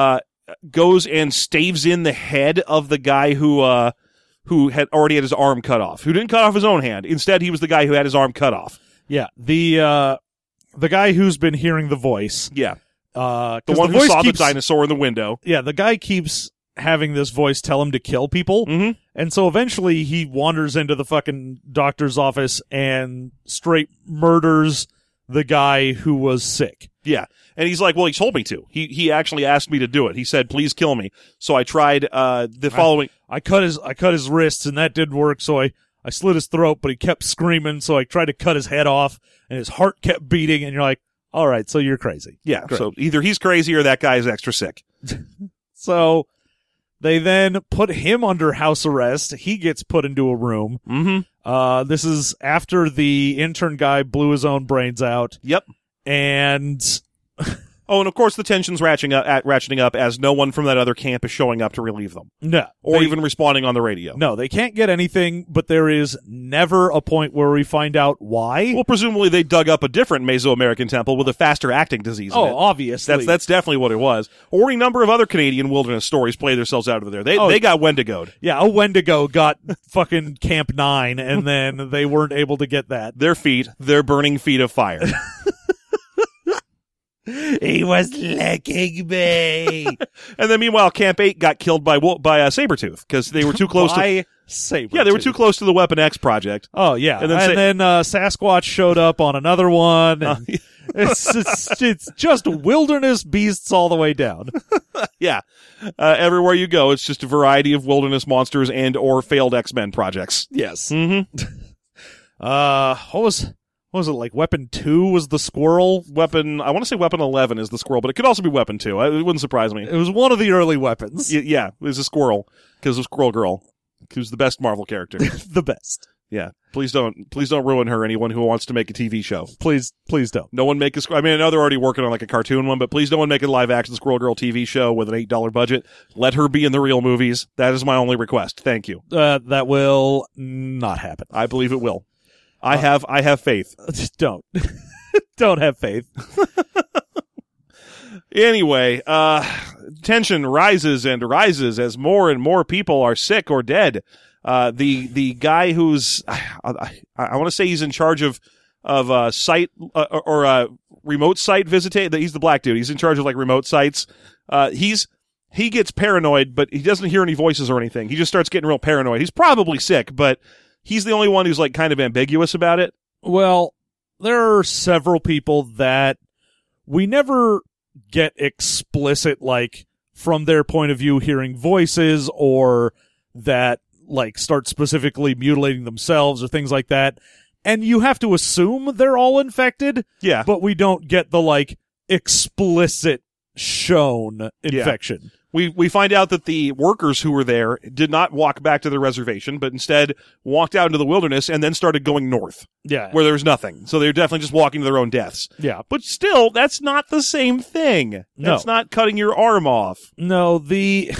goes and staves in the head of the guy who had already had his arm cut off, who didn't cut off his own hand. Instead, he was the guy who had his arm cut off. Yeah. The guy who's been hearing the voice. Yeah. The the one who voice saw keeps- the dinosaur in the window. Yeah, the guy keeps having this voice tell him to kill people. Mm-hmm. And so eventually he wanders into the fucking doctor's office and straight murders the guy who was sick. Yeah. And he's like, well, he told me to. He actually asked me to do it. He said, "Please kill me." So I tried the following. I cut his wrists and that didn't work, so I slit his throat, but he kept screaming, so I tried to cut his head off and his heart kept beating, and you're like, all right, so you're crazy. Yeah. Great. So either he's crazy or that guy is extra sick. So they then put him under house arrest. He gets put into a room. Mm-hmm. This is after the intern guy blew his own brains out. Yep. And Oh, and of course the tension's ratcheting up as no one from that other camp is showing up to relieve them. no. Or they- even responding on the radio. No, they can't get anything, but there is never a point where we find out why. Well, presumably they dug up a different Mesoamerican temple with a faster acting disease in it. Obviously. That's definitely what it was. Or a number of other Canadian wilderness stories play themselves out of there. They got Wendigoed. Yeah, a Wendigo got fucking Camp 9, and then they weren't able to get that. Their burning feet of fire. He was licking me. And then meanwhile, Camp 8 got killed by Sabretooth because they were too close to... Sabretooth. Yeah, they were too close to the Weapon X project. Oh, yeah. And And then then Sasquatch showed up on another one. And it's just wilderness beasts all the way down. Yeah. Everywhere you go, it's just a variety of wilderness monsters and or failed X-Men projects. Yes. Mm-hmm. What was it, like Weapon 2 was the squirrel? I want to say Weapon 11 is the squirrel, but it could also be Weapon 2. It wouldn't surprise me. It was one of the early weapons. Yeah, it was a squirrel, because of Squirrel Girl, who's the best Marvel character. The best. Yeah. Please don't ruin her, anyone who wants to make a TV show. Please don't. No one make I know they're already working on like a cartoon one, but please no one make a live action Squirrel Girl TV show with an $8 budget. Let her be in the real movies. That is my only request. Thank you. That will not happen. I believe it will. I have faith. Just don't. Don't have faith. Anyway, tension rises and rises as more and more people are sick or dead. The guy who's I want to say he's in charge of site or remote site visitation. He's the black dude. He's in charge of like remote sites. He gets paranoid, but he doesn't hear any voices or anything. He just starts getting real paranoid. He's probably sick, but he's the only one who's like kind of ambiguous about it. Well, there are several people that we never get explicit, like, from their point of view, hearing voices or that, like, start specifically mutilating themselves or things like that. And you have to assume they're all infected. Yeah. But we don't get the, like, explicit shown infection. We find out that the workers who were there did not walk back to the reservation, but instead walked out into the wilderness and then started going north, Yeah. where there was nothing. So they're definitely just walking to their own deaths. Yeah. But still, that's not the same thing. No. That's not cutting your arm off. No, the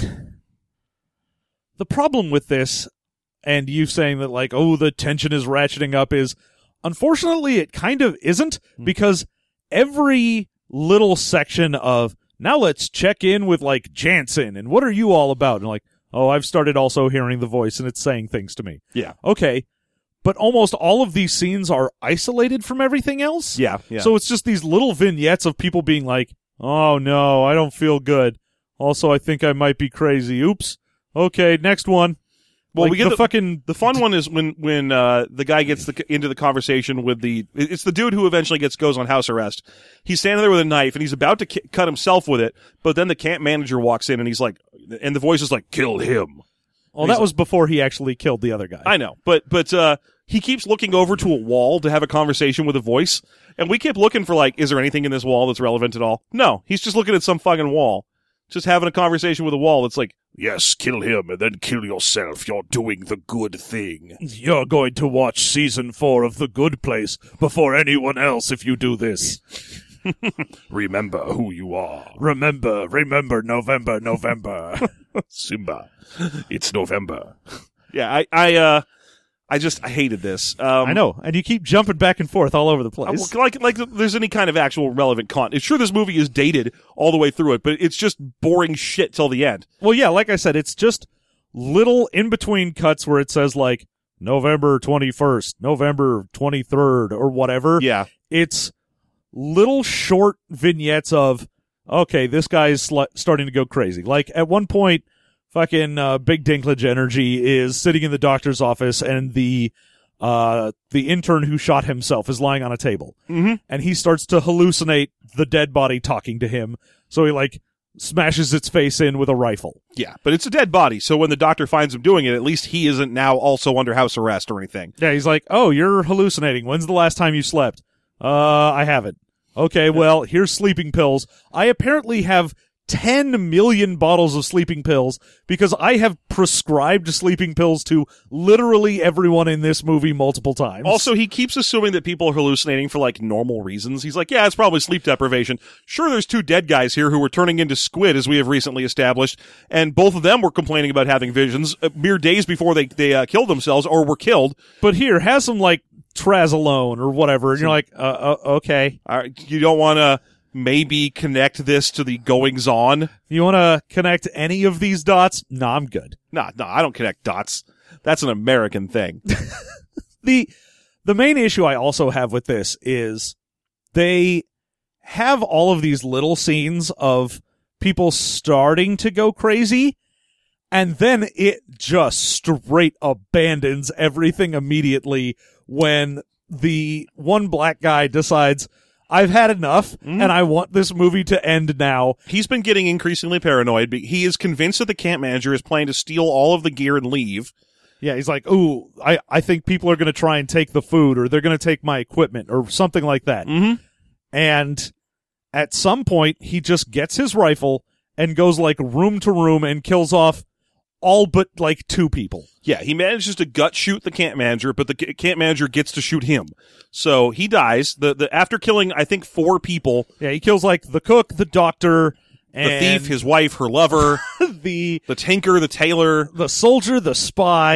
problem with this, and you saying that, like, oh, the tension is ratcheting up, is, unfortunately, it kind of isn't, because every little section of, now let's check in with, like, Jansen, and what are you all about? And like, oh, I've started also hearing the voice, and it's saying things to me. Yeah. Okay. But almost all of these scenes are isolated from everything else. Yeah. So it's just these little vignettes of people being like, oh no, I don't feel good. Also, I think I might be crazy. Oops. Okay, next one. Well, Like, we get the the fun one is when the guy gets into the conversation with it's the dude who eventually goes on house arrest. He's standing there with a knife and he's about to cut himself with it, but then the camp manager walks in and he's like, and the voice is like, kill him. Well, that was before he actually killed the other guy. I know, but he keeps looking over to a wall to have a conversation with a voice, and we kept looking for, like, is there anything in this wall that's relevant at all? No, he's just looking at some fucking wall, just having a conversation with a wall that's like, yes, kill him and then kill yourself. You're doing the good thing. You're going to watch season 4 of The Good Place before anyone else if you do this. Remember who you are. Remember, November. Simba, it's November. Yeah, I hated this. I know, and you keep jumping back and forth all over the place. Like there's any kind of actual relevant content. Sure, this movie is dated all the way through it, but it's just boring shit till the end. Well, yeah, like I said, it's just little in-between cuts where it says, like, November 21st, November 23rd, or whatever. Yeah. It's little short vignettes of, okay, this guy's starting to go crazy. Like, at one point, fucking Big Dinklage Energy is sitting in the doctor's office, and the intern who shot himself is lying on a table. Mm-hmm. And he starts to hallucinate the dead body talking to him. So he, like, smashes its face in with a rifle. Yeah, but it's a dead body, so when the doctor finds him doing it, at least he isn't now also under house arrest or anything. Yeah, he's like, oh, you're hallucinating. When's the last time you slept? I haven't. Okay, well, here's sleeping pills. I apparently have 10 million bottles of sleeping pills because I have prescribed sleeping pills to literally everyone in this movie multiple times. Also, he keeps assuming that people are hallucinating for, like, normal reasons. He's like, yeah, it's probably sleep deprivation. Sure, there's 2 dead guys here who were turning into squid, as we have recently established, and both of them were complaining about having visions mere days before they killed themselves or were killed. But here, have some, like, trazolone or whatever, and you're like, okay. All right, you don't want to maybe connect this to the goings-on? You want to connect any of these dots? No, I'm good. No, I don't connect dots. That's an American thing. The main issue I also have with this is they have all of these little scenes of people starting to go crazy, and then it just straight abandons everything immediately when the one black guy decides, I've had enough, and I want this movie to end now. He's been getting increasingly paranoid, but he is convinced that the camp manager is planning to steal all of the gear and leave. Yeah, he's like, ooh, I think people are going to try and take the food, or they're going to take my equipment, or something like that. Mm-hmm. And at some point, he just gets his rifle and goes, like, room to room and kills off all but, like, 2 people. Yeah, he manages to gut shoot the camp manager, but the camp manager gets to shoot him. So he dies. After killing, I think, 4 people. Yeah, he kills, like, the cook, the doctor, the thief, his wife, her lover, the tinker, the tailor, the soldier, the spy,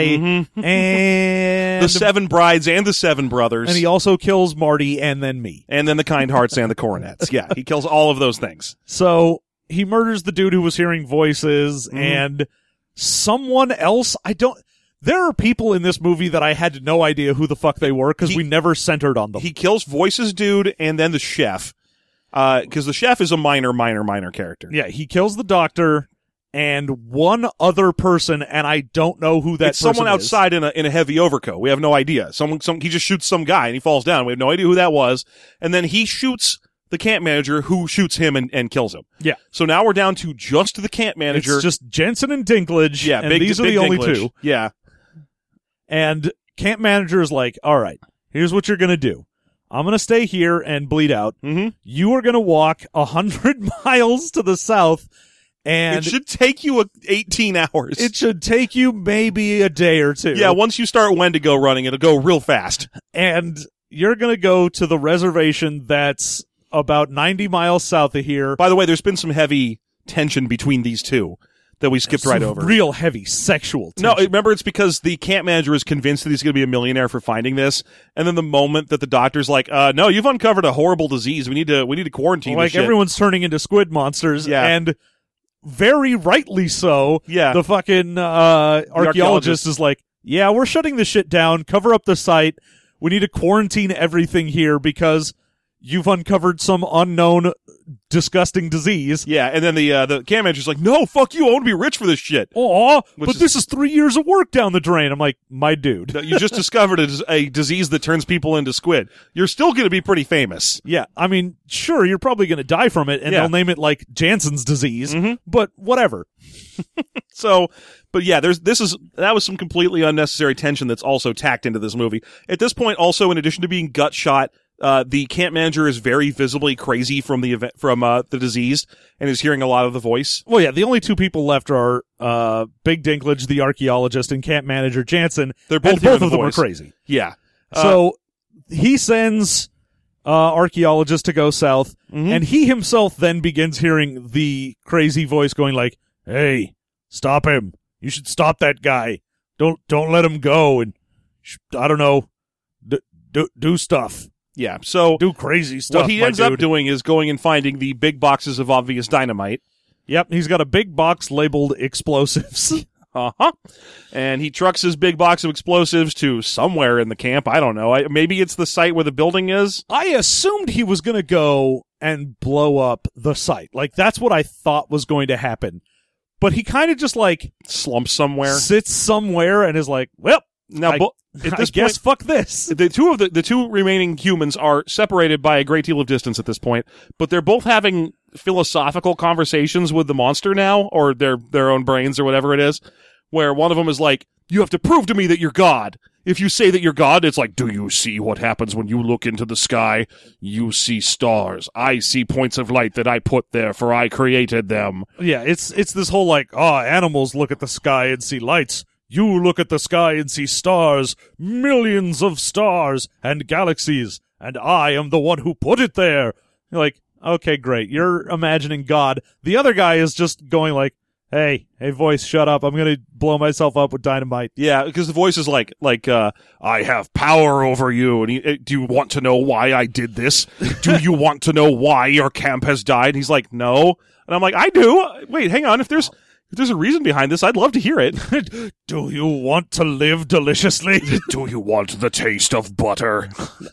and the 7 brides and the 7 brothers. And he also kills Marty and then me. And then the kind hearts and the coronets. Yeah, he kills all of those things. So he murders the dude who was hearing voices and someone else. There are people in this movie that I had no idea who the fuck they were because we never centered on them. He kills Voices dude and then the chef. Because the chef is a minor character. Yeah, he kills the doctor and one other person, and I don't know who that person is. Someone outside in a heavy overcoat. We have no idea. He just shoots some guy and he falls down. We have no idea who that was. And then he shoots the camp manager, who shoots him and kills him. Yeah. So now we're down to just the camp manager. It's just Jensen and Dinklage. Yeah, and these are the only Dinklage. 2. Yeah. And camp manager is like, all right, here's what you're going to do. I'm going to stay here and bleed out. Mm-hmm. You are going to walk 100 miles to the south, and It should take you 18 hours. it should take you maybe a day or two. Yeah, once you start Wendigo running, it'll go real fast. And you're going to go to the reservation that's about 90 miles south of here. By the way, there's been some heavy tension between these two that we skipped right Some over. Real heavy sexual No, tension. remember, it's because the camp manager is convinced that he's going to be a millionaire for finding this, and then the moment that the doctor's like, "No, you've uncovered a horrible disease. We need to quarantine this Like shit." everyone's turning into squid monsters, Yeah. and very rightly so. Yeah. The fucking archaeologist. archaeologist is like, yeah, we're shutting this shit down, cover up the site. We need to quarantine everything here because you've uncovered some unknown disgusting disease. Yeah, and then the camp manager's like, "No, fuck you. I want to be rich for this shit." Aw, Which but is- this is 3 years of work down the drain. I'm like, my dude. You just discovered a disease that turns people into squid. You're still going to be pretty famous. Yeah, I mean, sure, you're probably going to die from it, and Yeah. they'll name it like Jansen's disease, but whatever. So, but yeah, that was some completely unnecessary tension that's also tacked into this movie. At this point, also, in addition to being gut shot, the camp manager is very visibly crazy from the event, from the disease, and is hearing a lot of the voice. Well, yeah, the only two people left are Big Dinklage, the archaeologist, and camp manager Jansen. They're both and hearing both of the them are voice. crazy. Yeah. So he sends archaeologist to go south, and he himself then begins hearing the crazy voice going like, "Hey, stop him! You should stop that guy! Don't let him go! And I don't know, do stuff, Yeah. So do crazy stuff." what he my ends up dude. doing is going and finding the big boxes of obvious dynamite. Yep, he's got a big box labeled explosives. Uh-huh. And he trucks his big box of explosives to somewhere in the camp. I don't know. Maybe it's the site where the building is. I assumed he was going to go and blow up the site. Like, that's what I thought was going to happen. But he kind of just, like, Slumps somewhere. sits somewhere and is like, well, Now, I at this guess point, fuck this. the two remaining humans are separated by a great deal of distance at this point, but they're both having philosophical conversations with the monster now, or their own brains, or whatever it is, where one of them is like, "You have to prove to me that you're God. If you say that you're God, it's like, do you see what happens when you look into the sky? You see stars. I see points of light that I put there, for I created them." Yeah, it's this whole, like, animals look at the sky and see lights. You look at the sky and see stars, millions of stars and galaxies, and I am the one who put it there. You're like, okay, great. You're imagining God. The other guy is just going like, hey, voice, shut up. I'm going to blow myself up with dynamite. Yeah, because the voice is like, "I have power over you, and do you want to know why I did this? Do you want to know why your camp has died?" And he's like, "No," and I'm like, "I do. Wait, hang on. If there's a reason behind this, I'd love to hear it." Do you want to live deliciously? Do you want the taste of butter?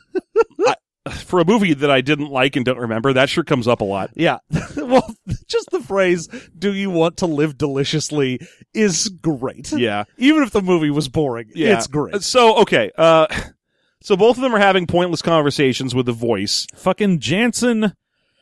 For a movie that I didn't like and don't remember, that sure comes up a lot. Yeah. Well, just the phrase, do you want to live deliciously, is great. Yeah. Even if the movie was boring, Yeah. it's great. So, okay. So both of them are having pointless conversations with the voice. Fucking Jansen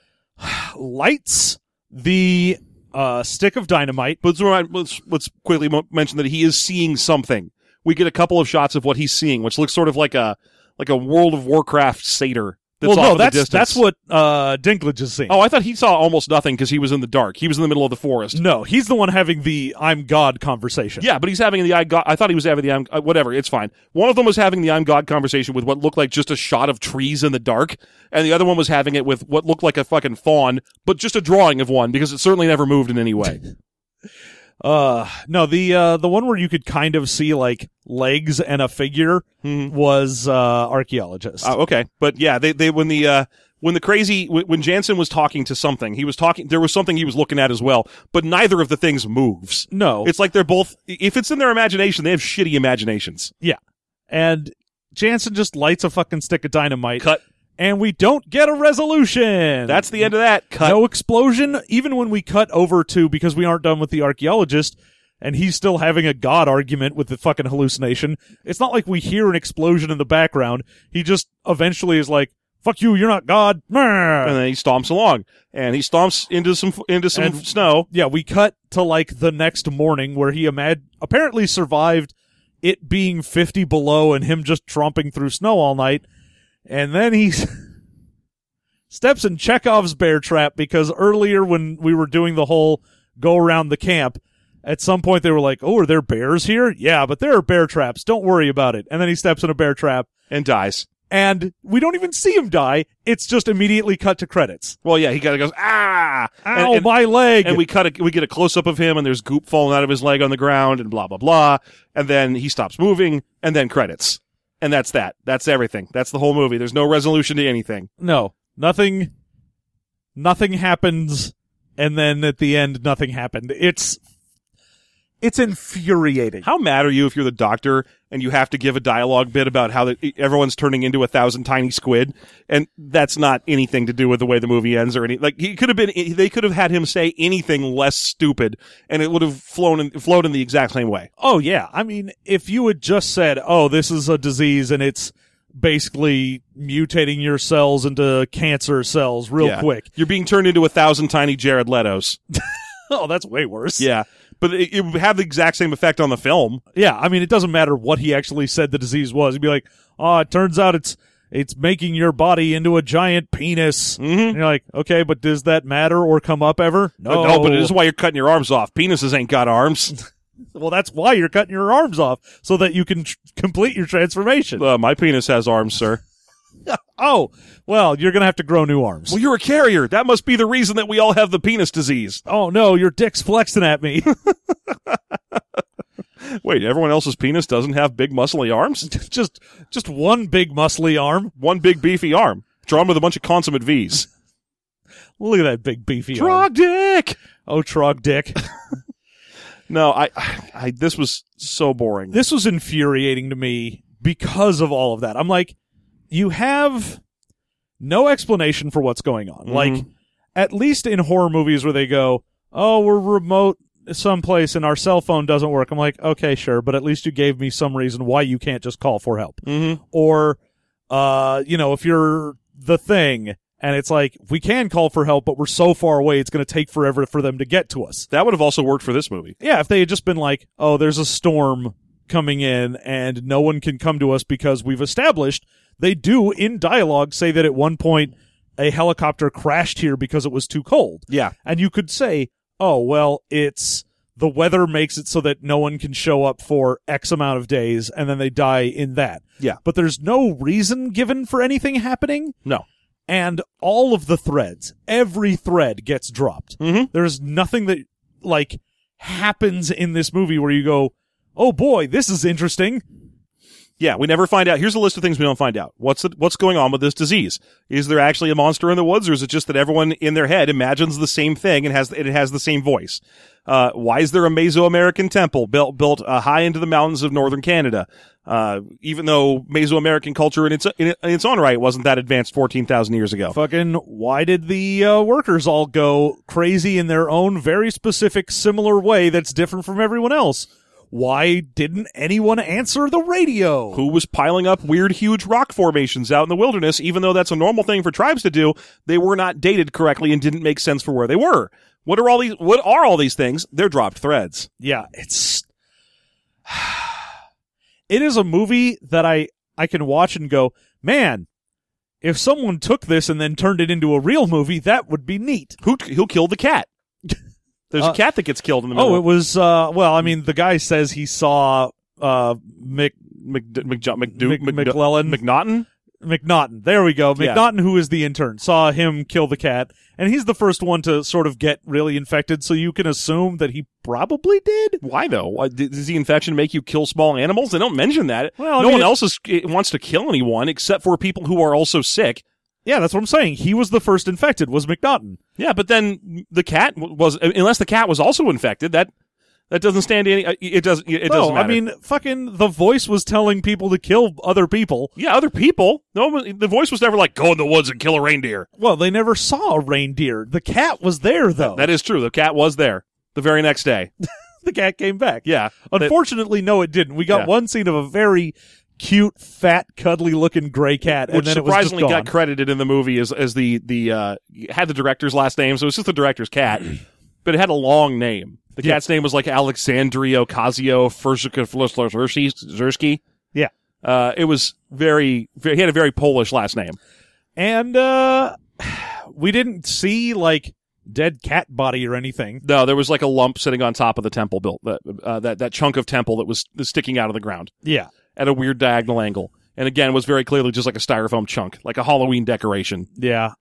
lights the stick of dynamite. But let's quickly mention that he is seeing something. We get a couple of shots of what he's seeing, which looks sort of like a World of Warcraft satyr. That's off in the distance. that's what Dinklage is seeing. Oh, I thought he saw almost nothing because he was in the dark. He was in the middle of the forest. No, he's the one having the I'm God conversation. Yeah, but he's having the I God. I thought he was having the I'm. Whatever, it's fine. One of them was having the I'm God conversation with what looked like just a shot of trees in the dark, and the other one was having it with what looked like a fucking fawn, but just a drawing of one because it certainly never moved in any way. No, the one where you could kind of see like legs and a figure was archaeologist. Oh, okay, but yeah, they when Jansen was talking to something, there was something he was looking at as well, but neither of the things moves. No. It's like they're both, if it's in their imagination, they have shitty imaginations. Yeah. And Jansen just lights a fucking stick of dynamite. Cut. And we don't get a resolution. That's the end of that. Cut. No explosion, even when we cut over to, because we aren't done with the archaeologist, and he's still having a god argument with the fucking hallucination. It's not like we hear an explosion in the background. He just eventually is like, fuck you, you're not God. And then he stomps along. And he stomps into some snow. Yeah, we cut to like the next morning where he apparently survived it being 50 below and him just tromping through snow all night. And then he steps in Chekhov's bear trap because earlier when we were doing the whole go around the camp, at some point they were like, oh, are there bears here? Yeah, but there are bear traps. Don't worry about it. And then he steps in a bear trap. And dies. And we don't even see him die. It's just immediately cut to credits. Well, yeah, he goes, ah! Ow, and my leg! And we get a close-up of him, and there's goop falling out of his leg on the ground, and blah, blah, blah. And then he stops moving, and then credits. And that's that. That's everything. That's the whole movie. There's no resolution to anything. No. Nothing happens, and then at the end, nothing happened. It's infuriating. How mad are you if you're the doctor and you have to give a dialogue bit about how everyone's turning into 1,000 tiny squid, and that's not anything to do with the way the movie ends or anything? Like, they could have had him say anything less stupid, and it would have flowed in the exact same way. Oh, yeah. I mean, if you had just said, oh, this is a disease and it's basically mutating your cells into cancer cells real quick. You're being turned into 1,000 tiny Jared Letos. Oh, that's way worse. Yeah. But it would have the exact same effect on the film. Yeah, I mean, it doesn't matter what he actually said the disease was. He'd be like, oh, it turns out it's making your body into a giant penis. Mm-hmm. And you're like, okay, but does that matter or come up ever? No, but it is why you're cutting your arms off. Penises ain't got arms. Well, that's why you're cutting your arms off, so that you can complete your transformation. My penis has arms, sir. Oh, well, you're going to have to grow new arms. Well, you're a carrier. That must be the reason that we all have the penis disease. Oh, no, your dick's flexing at me. Wait, everyone else's penis doesn't have big muscly arms? just one big muscly arm. One big beefy arm. Drawn with a bunch of consummate V's. Look at that big beefy arm. Trog dick! Oh, Trog dick. No, I this was so boring. This was infuriating to me because of all of that. I'm like, you have no explanation for what's going on. Mm-hmm. Like, at least in horror movies where they go, oh, we're remote someplace and our cell phone doesn't work. I'm like, okay, sure, but at least you gave me some reason why you can't just call for help. Mm-hmm. Or, if you're The Thing and it's like, we can call for help, but we're so far away, it's going to take forever for them to get to us. That would have also worked for this movie. Yeah, if they had just been like, oh, there's a storm coming in and no one can come to us because we've established. They do, in dialogue, say that at one point a helicopter crashed here because it was too cold. Yeah. And you could say, oh, well, it's the weather makes it so that no one can show up for X amount of days, and then they die in that. Yeah. But there's no reason given for anything happening. No. And all of the threads, every thread gets dropped. Mm-hmm. There's nothing that, like, happens in this movie where you go, oh boy, this is interesting. Yeah, we never find out. Here's a list of things we don't find out. What's going on with this disease? Is there actually a monster in the woods, or is it just that everyone in their head imagines the same thing and it has the same voice? Why is there a Mesoamerican temple built high into the mountains of northern Canada? Even though Mesoamerican culture in its own right wasn't that advanced 14,000 years ago. Fucking, why did the workers all go crazy in their own very specific, similar way that's different from everyone else? Why didn't anyone answer the radio? Who was piling up weird, huge rock formations out in the wilderness? Even though that's a normal thing for tribes to do, they were not dated correctly and didn't make sense for where they were. What are all these things? They're dropped threads. Yeah, it is a movie that I can watch and go, man, if someone took this and then turned it into a real movie, that would be neat. Who killed the cat? There's a cat that gets killed in the middle. Oh, it was, the guy says he saw, McNaughton? McNaughton. There we go. Yeah. McNaughton, who is the intern, saw him kill the cat, and he's the first one to sort of get really infected, so you can assume that he probably did. Why, though? Does the infection make you kill small animals? They don't mention that. Well, no one else wants to kill anyone except for people who are also sick. Yeah, that's what I'm saying. He was the first infected, was McNaughton. Yeah, but then the cat was, unless the cat was also infected, that doesn't stand any, it doesn't matter. I mean, fucking the voice was telling people to kill other people. Yeah, other people. No, the voice was never like, go in the woods and kill a reindeer. Well, they never saw a reindeer. The cat was there, though. That is true. The cat was there the very next day. The cat came back. Yeah. Unfortunately, no, it didn't. We got one scene of a very cute, fat, cuddly-looking gray cat, and which then it was surprisingly just gone. got credited in the movie as the had the director's last name, so it was just the director's cat, but it had a long name. The cat's name was like Alexandria Ocasio Zersky. Yeah. It was he had a very Polish last name. And we didn't see like dead cat body or anything. No, there was like a lump sitting on top of the temple built, that chunk of temple that was sticking out of the ground Yeah. at a weird diagonal angle. And again, was very clearly just like a styrofoam chunk, like a Halloween decoration. Yeah.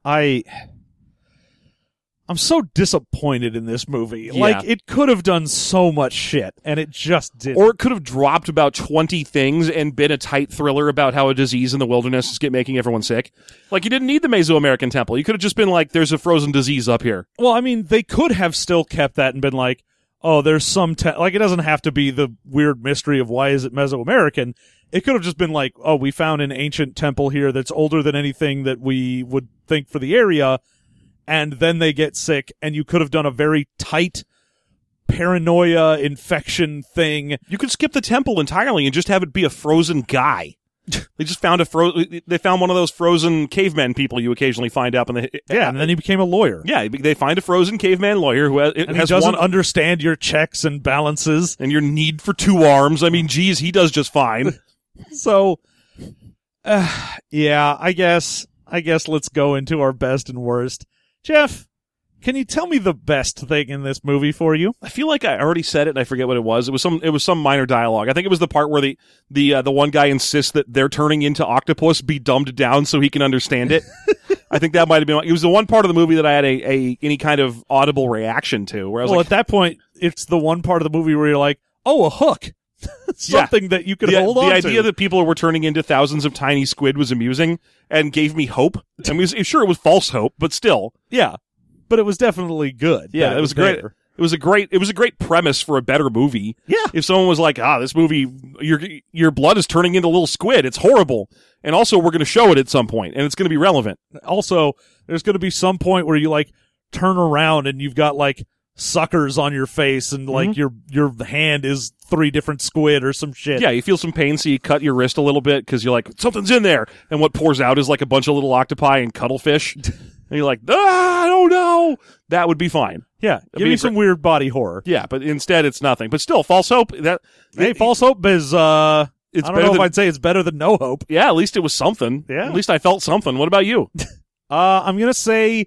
I'm so disappointed in this movie. Yeah. Like, it could have done so much shit, and it just didn't. Or it could have dropped about 20 things and been a tight thriller about how a disease in the wilderness is making everyone sick. Like, you didn't need the Mesoamerican temple. You could have just been like, there's a frozen disease up here. Well, I mean, they could have still kept that and been like, oh, there's some... like, it doesn't have to be the weird mystery of why is it Mesoamerican. It could have just been like, oh, we found an ancient temple here that's older than anything that we would think for the area, and then they get sick, and you could have done a very tight paranoia infection thing. You could skip the temple entirely and just have it be a frozen guy. They just found they found one of those frozen caveman people you occasionally find up in the... Yeah, and then he became a lawyer. Yeah, they find a frozen caveman lawyer who has And he doesn't understand your checks and balances. and your need for 2 arms. I mean, geez, he does just fine. So, yeah, I guess let's go into our best and worst. Jeff, can you tell me the best thing in this movie for you? I feel like I already said it and I forget what it was. It was some minor dialogue. I think it was the part where the one guy insists that they're turning into octopus be dumbed down so he can understand it. I think that might have been, it was the one part of the movie that I had any kind of audible reaction to, where I was Well, like, at that point, it's the one part of the movie where you're like, oh, a hook. Something that you could hold on to. The idea that people were turning into thousands of tiny squid was amusing and gave me hope. I mean, sure, it was false hope, but still. Yeah. But it was definitely good. Yeah, it was great. there. It was a great premise for a better movie. Yeah. If someone was like, this movie, your blood is turning into little squid. It's horrible. And also we're going to show it at some point and it's going to be relevant. Also, there's going to be some point where you like turn around and you've got like suckers on your face and like your hand is 3 different squid or some shit. Yeah, you feel some pain, so you cut your wrist a little bit because you're like, something's in there. And what pours out is like a bunch of little octopi and cuttlefish. And you're like, I don't know. That would be fine. Yeah. Give me some weird body horror. Yeah, but instead it's nothing. But still, false hope. False hope is, I don't know if I'd say it's better than no hope. Yeah, at least it was something. Yeah. At least I felt something. What about you? I'm going to say,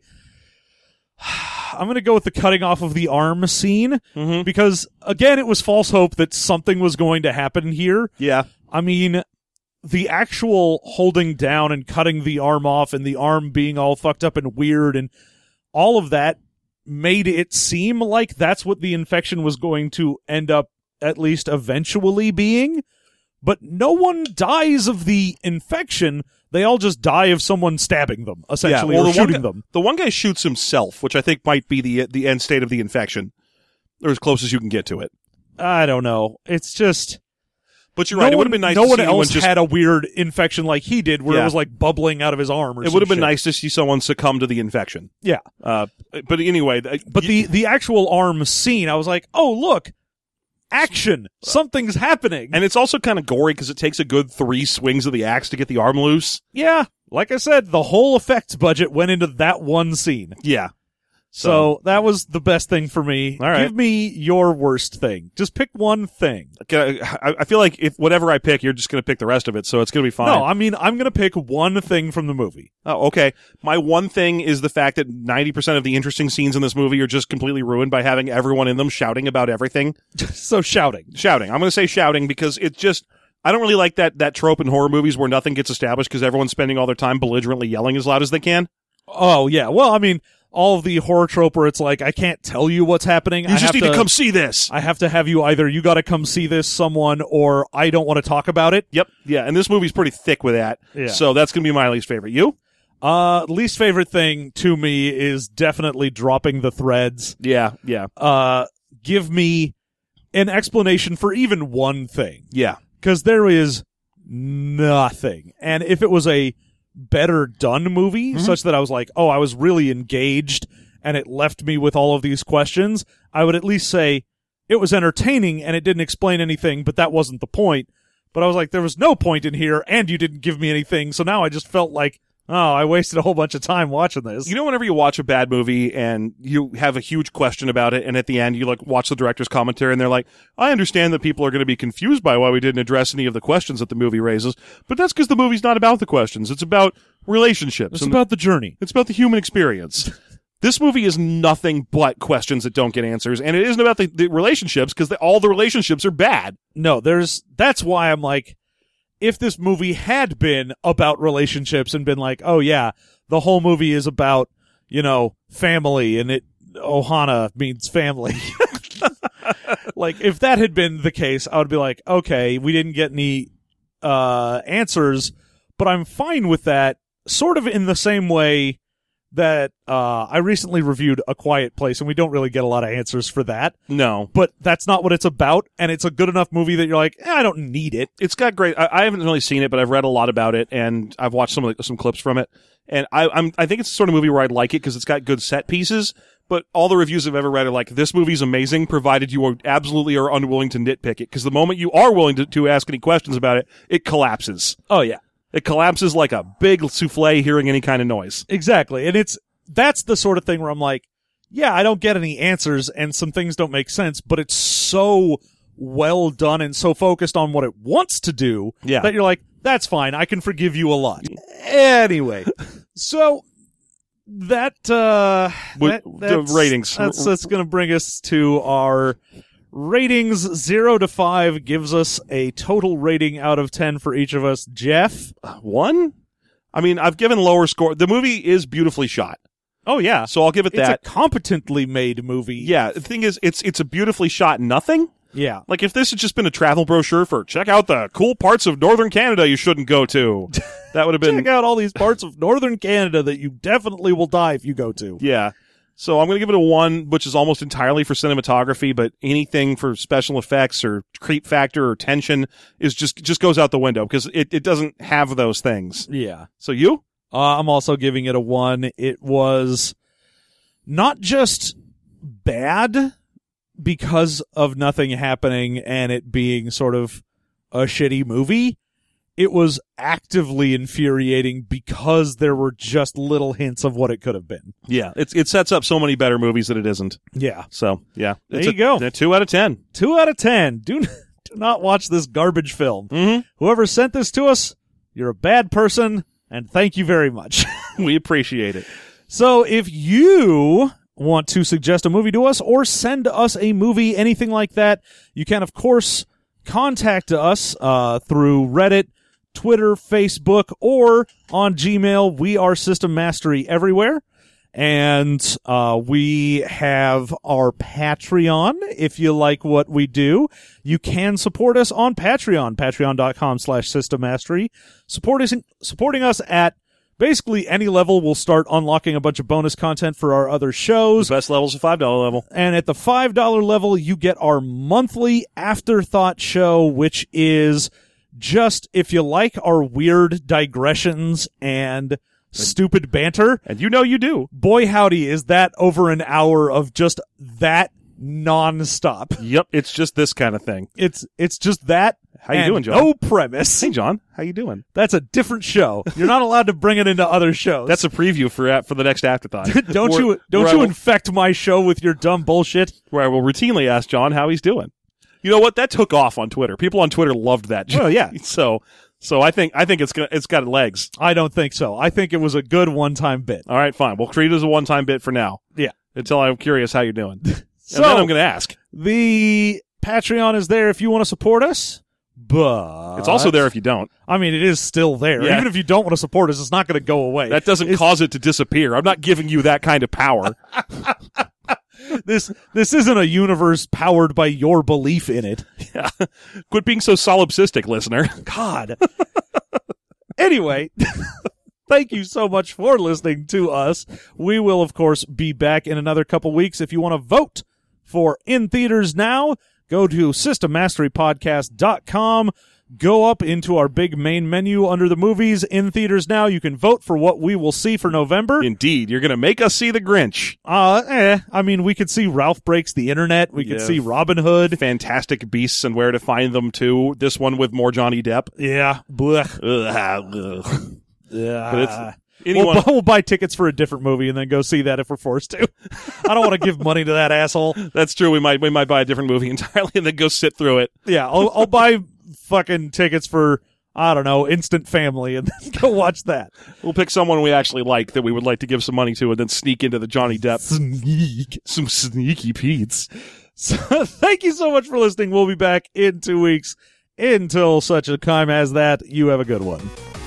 I'm going to go with the cutting off of the arm scene because, again, it was false hope that something was going to happen here. Yeah. I mean, the actual holding down and cutting the arm off and the arm being all fucked up and weird and all of that made it seem like that's what the infection was going to end up at least eventually being. But no one dies of the infection. They all just die of someone stabbing them, essentially, or shooting them. The one guy shoots himself, which I think might be the end state of the infection, or as close as you can get to it. I don't know. It's just... But you're right. It would have been nice no to one see else had a weird infection like he did, where it was like bubbling out of his arm or It would have been nice to see someone succumb to the infection. Yeah. But anyway... But the actual arm scene, I was like, oh, look, action. Something's happening. And it's also kind of gory because it takes a good 3 swings of the axe to get the arm loose. Yeah. Like I said, the whole effects budget went into that one scene. Yeah. So that was the best thing for me. All right. Give me your worst thing. Just pick one thing. I feel like if whatever I pick, you're just going to pick the rest of it, so it's going to be fine. No, I mean, I'm going to pick one thing from the movie. Oh, okay. My one thing is the fact that 90% of the interesting scenes in this movie are just completely ruined by having everyone in them shouting about everything. So shouting. Shouting. I'm going to say shouting because it's just... I don't really like that trope in horror movies where nothing gets established because everyone's spending all their time belligerently yelling as loud as they can. Oh, yeah. Well, I mean... all of the horror trope where it's like, I can't tell you what's happening. You just need to come see this. I have to have you either, you got to come see this, someone, or I don't want to talk about it. Yep. Yeah. And this movie's pretty thick with that. Yeah. So that's going to be my least favorite. You? Least favorite thing to me is definitely dropping the threads. Yeah. Yeah. Give me an explanation for even one thing. Yeah. Because there is nothing. And if it was a better done movie, such that I was like, oh, I was really engaged and it left me with all of these questions, I would at least say it was entertaining and it didn't explain anything, but that wasn't the point. But I was like, there was no point in here and you didn't give me anything, so now I just felt like oh, I wasted a whole bunch of time watching this. You know, whenever you watch a bad movie and you have a huge question about it, and at the end you like watch the director's commentary, and they're like, "I understand that people are going to be confused by why we didn't address any of the questions that the movie raises, but that's because the movie's not about the questions. It's about relationships. It's about the journey. It's about the human experience." This movie is nothing but questions that don't get answers, and it isn't about the relationships because all the relationships are bad. No, that's why I'm like, if this movie had been about relationships and been like, oh yeah, the whole movie is about, family, and Ohana means family. Like, if that had been the case, I would be like, okay, we didn't get any answers, but I'm fine with that, sort of in the same way that I recently reviewed A Quiet Place, and we don't really get a lot of answers for that. No. But that's not what it's about, and it's a good enough movie that you're like, I don't need it. It's got great... I haven't really seen it, but I've read a lot about it, and I've watched some clips from it, and I think it's the sort of movie where I'd like it because it's got good set pieces, but all the reviews I've ever read are like, this movie's amazing, provided you absolutely are unwilling to nitpick it, because the moment you are willing to ask any questions about it, it collapses. Oh, yeah. It collapses like a big souffle hearing any kind of noise. Exactly. And that's the sort of thing where I'm like, yeah, I don't get any answers and some things don't make sense, but it's so well done and so focused on what it wants to do that you're like, that's fine. I can forgive you a lot. Anyway, so the ratings. That's going to bring us to our ratings. 0 to 5 gives us a total rating out of 10 for each of us. Jeff? 1? I mean, I've given lower score. The movie is beautifully shot. Oh, yeah. So I'll give it that. It's a competently made movie. Yeah. The thing is, it's a beautifully shot nothing. Yeah. Like, if this had just been a travel brochure for check out the cool parts of northern Canada you shouldn't go to, that would have been... Check out all these parts of northern Canada that you definitely will die if you go to. Yeah. So I'm going to give it a 1, which is almost entirely for cinematography, but anything for special effects or creep factor or tension is just goes out the window because it doesn't have those things. Yeah. So you? I'm also giving it a 1. It was not just bad because of nothing happening and it being sort of a shitty movie. It was actively infuriating because there were just little hints of what it could have been. Yeah, it sets up so many better movies that it isn't. Yeah. So, yeah. There you go. A 2 out of 10. 2 out of 10. Do not watch this garbage film. Mm-hmm. Whoever sent this to us, you're a bad person, and thank you very much. We appreciate it. So if you want to suggest a movie to us or send us a movie, anything like that, you can, of course, contact us through Reddit, Twitter, Facebook, or on Gmail. We are System Mastery everywhere. And we have our Patreon. If you like what we do, you can support us on Patreon, patreon.com/System Mastery. Supporting us at basically any level will start unlocking a bunch of bonus content for our other shows. The best level's the $5 level. And at the $5 level, you get our monthly Afterthought show, which is just, if you like our weird digressions and stupid banter. And you know you do. Boy, howdy, is that over an hour of just that nonstop. Yep, it's just this kind of thing. It's just that. How you doing, John? No premise. Hey, John. How you doing? That's a different show. You're not allowed to bring it into other shows. That's a preview for the next Afterthought. Don't you infect my show with your dumb bullshit? Where I will routinely ask John how he's doing. You know what? That took off on Twitter. People on Twitter loved that. Oh yeah. So I think it's got legs. I don't think so. I think it was a good one-time bit. All right, fine. We'll treat it as a one-time bit for now. Yeah. Until I'm curious how you're doing. So, and then I'm going to ask. The Patreon is there if you want to support us, but it's also there if you don't. I mean, it is still there. Yeah. Even if you don't want to support us, it's not going to go away. That doesn't cause it to disappear. I'm not giving you that kind of power. This isn't a universe powered by your belief in it. Yeah. Quit being so solipsistic, listener. God. Anyway, thank you so much for listening to us. We will, of course, be back in another couple weeks. If you want to vote for In Theaters Now, go to systemmasterypodcast.com. Go up into our big main menu under the movies, In Theaters Now. You can vote for what we will see for November. Indeed. You're going to make us see The Grinch. I mean, we could see Ralph Breaks the Internet. We could see Robin Hood. Fantastic Beasts and Where to Find Them, too. This one with more Johnny Depp. Yeah. Blech. But Anyone? We'll buy tickets for a different movie and then go see that if we're forced to. I don't want to give money to that asshole. That's true. We might buy a different movie entirely and then go sit through it. Yeah, I'll buy fucking tickets for, I don't know, Instant Family and then go watch that. We'll pick someone we actually like that we would like to give some money to and then sneak into the Johnny Depp. Some sneaky Pete's. So, thank you so much for listening. We'll be back in 2 weeks. Until such a time as that, you have a good one.